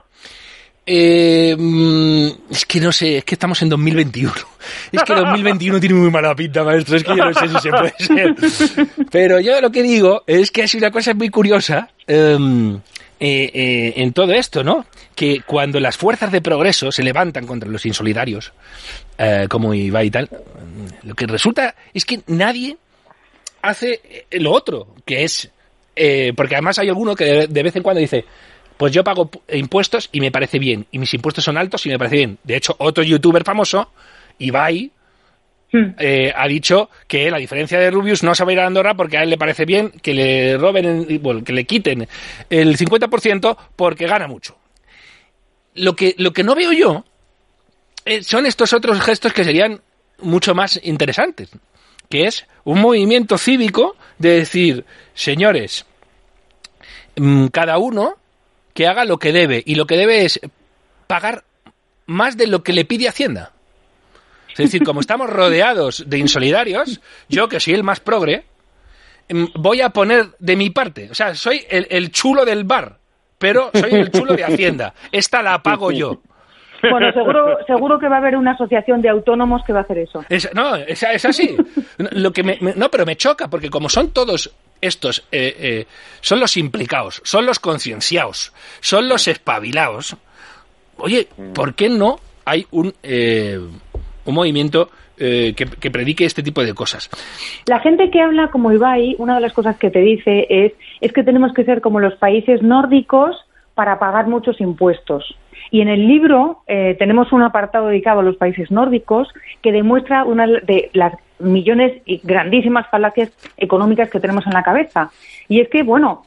Eh, es que no sé, es que estamos en dos mil veintiuno. Es que dos mil veintiuno tiene muy mala pinta, maestro. Es que yo no sé si se puede ser. Pero yo lo que digo es que es una cosa muy curiosa eh, eh, eh, en todo esto, ¿no? Que cuando las fuerzas de progreso se levantan contra los insolidarios, eh, como Ibai y tal, lo que resulta es que nadie hace lo otro, que es... Eh, porque además hay alguno que de, de vez en cuando dice... Pues yo pago impuestos y me parece bien. Y mis impuestos son altos y me parece bien. De hecho, otro youtuber famoso, Ibai, hmm. eh, ha dicho que la diferencia de Rubius no se va a ir a Andorra porque a él le parece bien que le roben, bueno, que le quiten el cincuenta por ciento porque gana mucho. Lo que, lo que no veo yo eh, son estos otros gestos que serían mucho más interesantes. Que es un movimiento cívico de decir, señores, mmm, cada uno... que haga lo que debe, y lo que debe es pagar más de lo que le pide Hacienda. Es decir, como estamos rodeados de insolidarios, yo, que soy el más progre, voy a poner de mi parte. O sea, soy el, el chulo del bar, pero soy el chulo de Hacienda. Esta la pago yo. Bueno, seguro seguro que va a haber una asociación de autónomos que va a hacer eso. Es, no, es, es así. Lo que me, me, no, pero me choca, porque como son todos... Estos eh, eh, son los implicados, son los concienciados, son los espabilados. Oye, ¿por qué no hay un, eh, un movimiento eh, que, que predique este tipo de cosas? La gente que habla como Ibai, una de las cosas que te dice es, es que tenemos que ser como los países nórdicos para pagar muchos impuestos. Y en el libro eh, tenemos un apartado dedicado a los países nórdicos que demuestra una de las millones y grandísimas falacias económicas que tenemos en la cabeza. Y es que, bueno,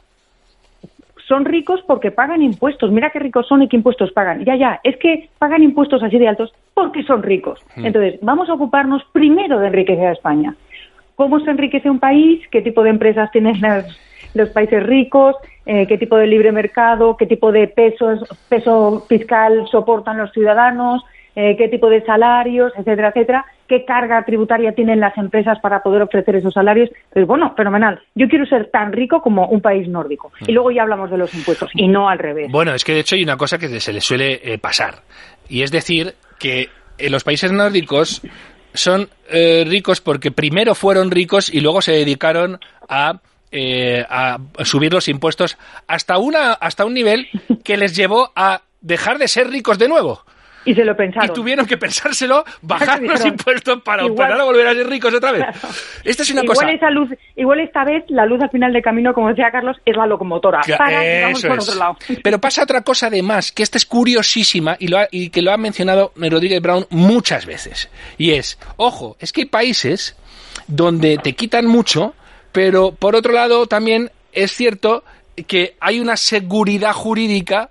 son ricos porque pagan impuestos. Mira qué ricos son y qué impuestos pagan. Ya, ya, es que pagan impuestos así de altos porque son ricos. Entonces, vamos a ocuparnos primero de enriquecer a España. ¿Cómo se enriquece un país? ¿Qué tipo de empresas tienen las, los países ricos? Eh, ¿Qué tipo de libre mercado? ¿Qué tipo de pesos, peso fiscal soportan los ciudadanos? Eh, ¿Qué tipo de salarios? Etcétera, etcétera. ¿Qué carga tributaria tienen las empresas para poder ofrecer esos salarios? Pues bueno, fenomenal. Yo quiero ser tan rico como un país nórdico. Y luego ya hablamos de los impuestos, y no al revés. Bueno, es que de hecho hay una cosa que se le suele eh, pasar. Y es decir, que en los países nórdicos son eh, ricos porque primero fueron ricos y luego se dedicaron a... Eh, a subir los impuestos hasta una hasta un nivel que les llevó a dejar de ser ricos de nuevo. Y se lo pensaron. Y tuvieron que pensárselo, bajar Dijeron, los impuestos para igual, para volver a ser ricos otra vez. Claro. Esta es una igual cosa... Esa luz, igual esta vez la luz al final del camino, como decía Carlos, es la locomotora. Claro, para y vamos por es. otro lado. Pero pasa otra cosa además, que esta es curiosísima y, lo ha, y que lo ha mencionado Rodríguez Brown muchas veces. Y es, ojo, es que hay países donde te quitan mucho, pero por otro lado también es cierto que hay una seguridad jurídica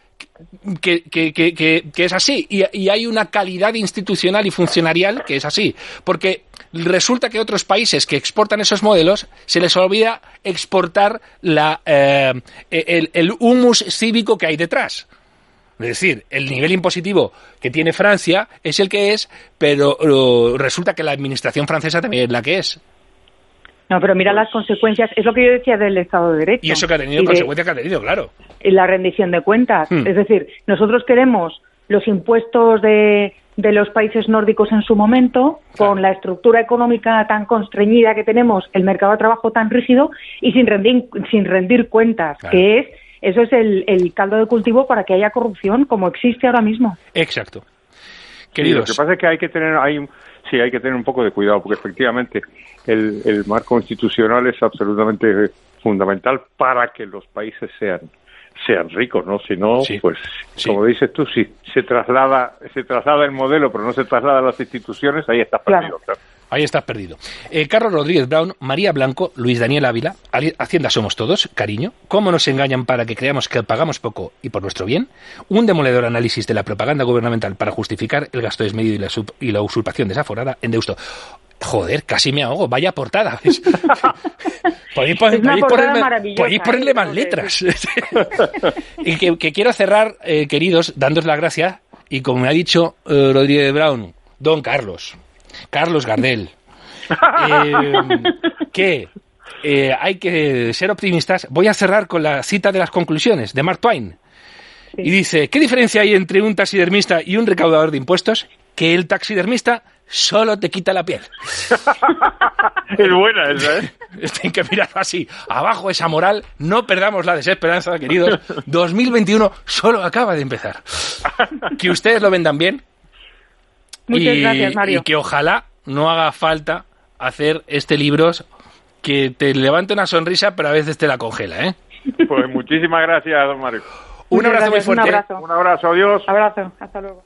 que, que, que, que, que es así y, y hay una calidad institucional y funcionarial que es así, porque resulta que otros países que exportan esos modelos se les olvida exportar la, eh, el, el humus cívico que hay detrás. Es decir, el nivel impositivo que tiene Francia es el que es, pero uh, resulta que la administración francesa también es la que es. No, pero mira las consecuencias. Es lo que yo decía del Estado de Derecho. Y eso que ha tenido, consecuencias que ha tenido, claro. La rendición de cuentas. Hmm. Es decir, nosotros queremos los impuestos de, de los países nórdicos en su momento, claro, con la estructura económica tan constreñida que tenemos, el mercado de trabajo tan rígido y sin rendir, sin rendir cuentas, claro, que es, eso es el, el caldo de cultivo para que haya corrupción como existe ahora mismo. Exacto. Queridos. Sí, lo que pasa es que hay que tener, hay, sí, hay que tener un poco de cuidado, porque efectivamente el, el marco institucional es absolutamente fundamental para que los países sean sean ricos, ¿no? Si no, sí, pues, sí, como dices tú, si se traslada se traslada el modelo, pero no se traslada a las instituciones, ahí estás perdido, claro. Claro. Ahí estás perdido. Eh, Carlos Rodríguez Brown, María Blanco, Luis Daniel Ávila, Hacienda somos todos, cariño. ¿Cómo nos engañan para que creamos que pagamos poco y por nuestro bien? Un demoledor análisis de la propaganda gubernamental para justificar el gasto desmedido y la, sub- y la usurpación desaforada en Deusto. Joder, casi me ahogo, vaya portada. Podéis, podéis, podéis, ponerme, podéis ponerle ¿eh? más letras. Y que, que quiero cerrar, eh, queridos, dándos las gracias. Y como me ha dicho eh, Rodríguez Brown, don Carlos, Carlos Gardel, eh, que eh, hay que ser optimistas. Voy a cerrar con la cita de las conclusiones de Mark Twain. Sí. Y dice, ¿qué diferencia hay entre un taxidermista y un recaudador de impuestos? Que el taxidermista solo te quita la piel. Es buena esa, ¿eh? Tienen que mirar así. Abajo esa moral. No perdamos la desesperanza, queridos. dos mil veintiuno solo acaba de empezar. Que ustedes lo vendan bien. Muchas y, gracias, Mario. Y que ojalá no haga falta hacer este libro que te levante una sonrisa, pero a veces te la congela, ¿eh? Pues muchísimas gracias, don Mario. Un Muchas abrazo gracias, muy fuerte. Un abrazo. Un abrazo, adiós. Abrazo, hasta luego.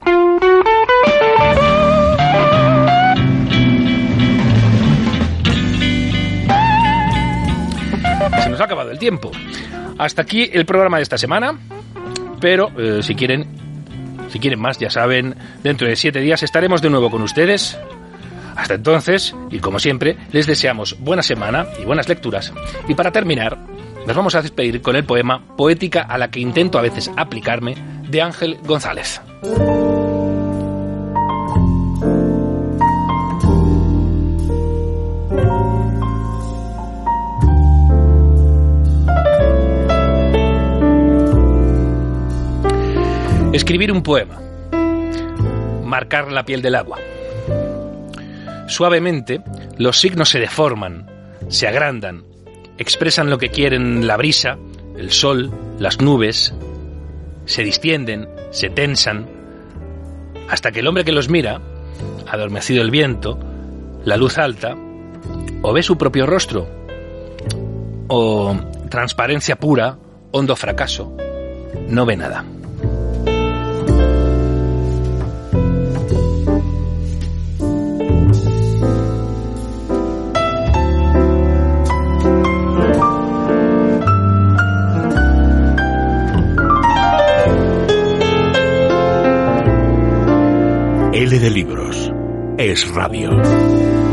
Se nos ha acabado el tiempo. Hasta aquí el programa de esta semana. Pero eh, si quieren, si quieren más, ya saben, dentro de siete días estaremos de nuevo con ustedes. Hasta entonces, y como siempre, les deseamos buena semana y buenas lecturas. Y para terminar, nos vamos a despedir con el poema Poética a la que intento a veces aplicarme, de Ángel González. Escribir un poema. Marcar la piel del agua. Suavemente, los signos se deforman, se agrandan, expresan lo que quieren la brisa, el sol, las nubes, se distienden, se tensan, hasta que el hombre que los mira, adormecido el viento, la luz alta, o ve su propio rostro, o transparencia pura, hondo fracaso, no ve nada. L de Libros. Es Radio.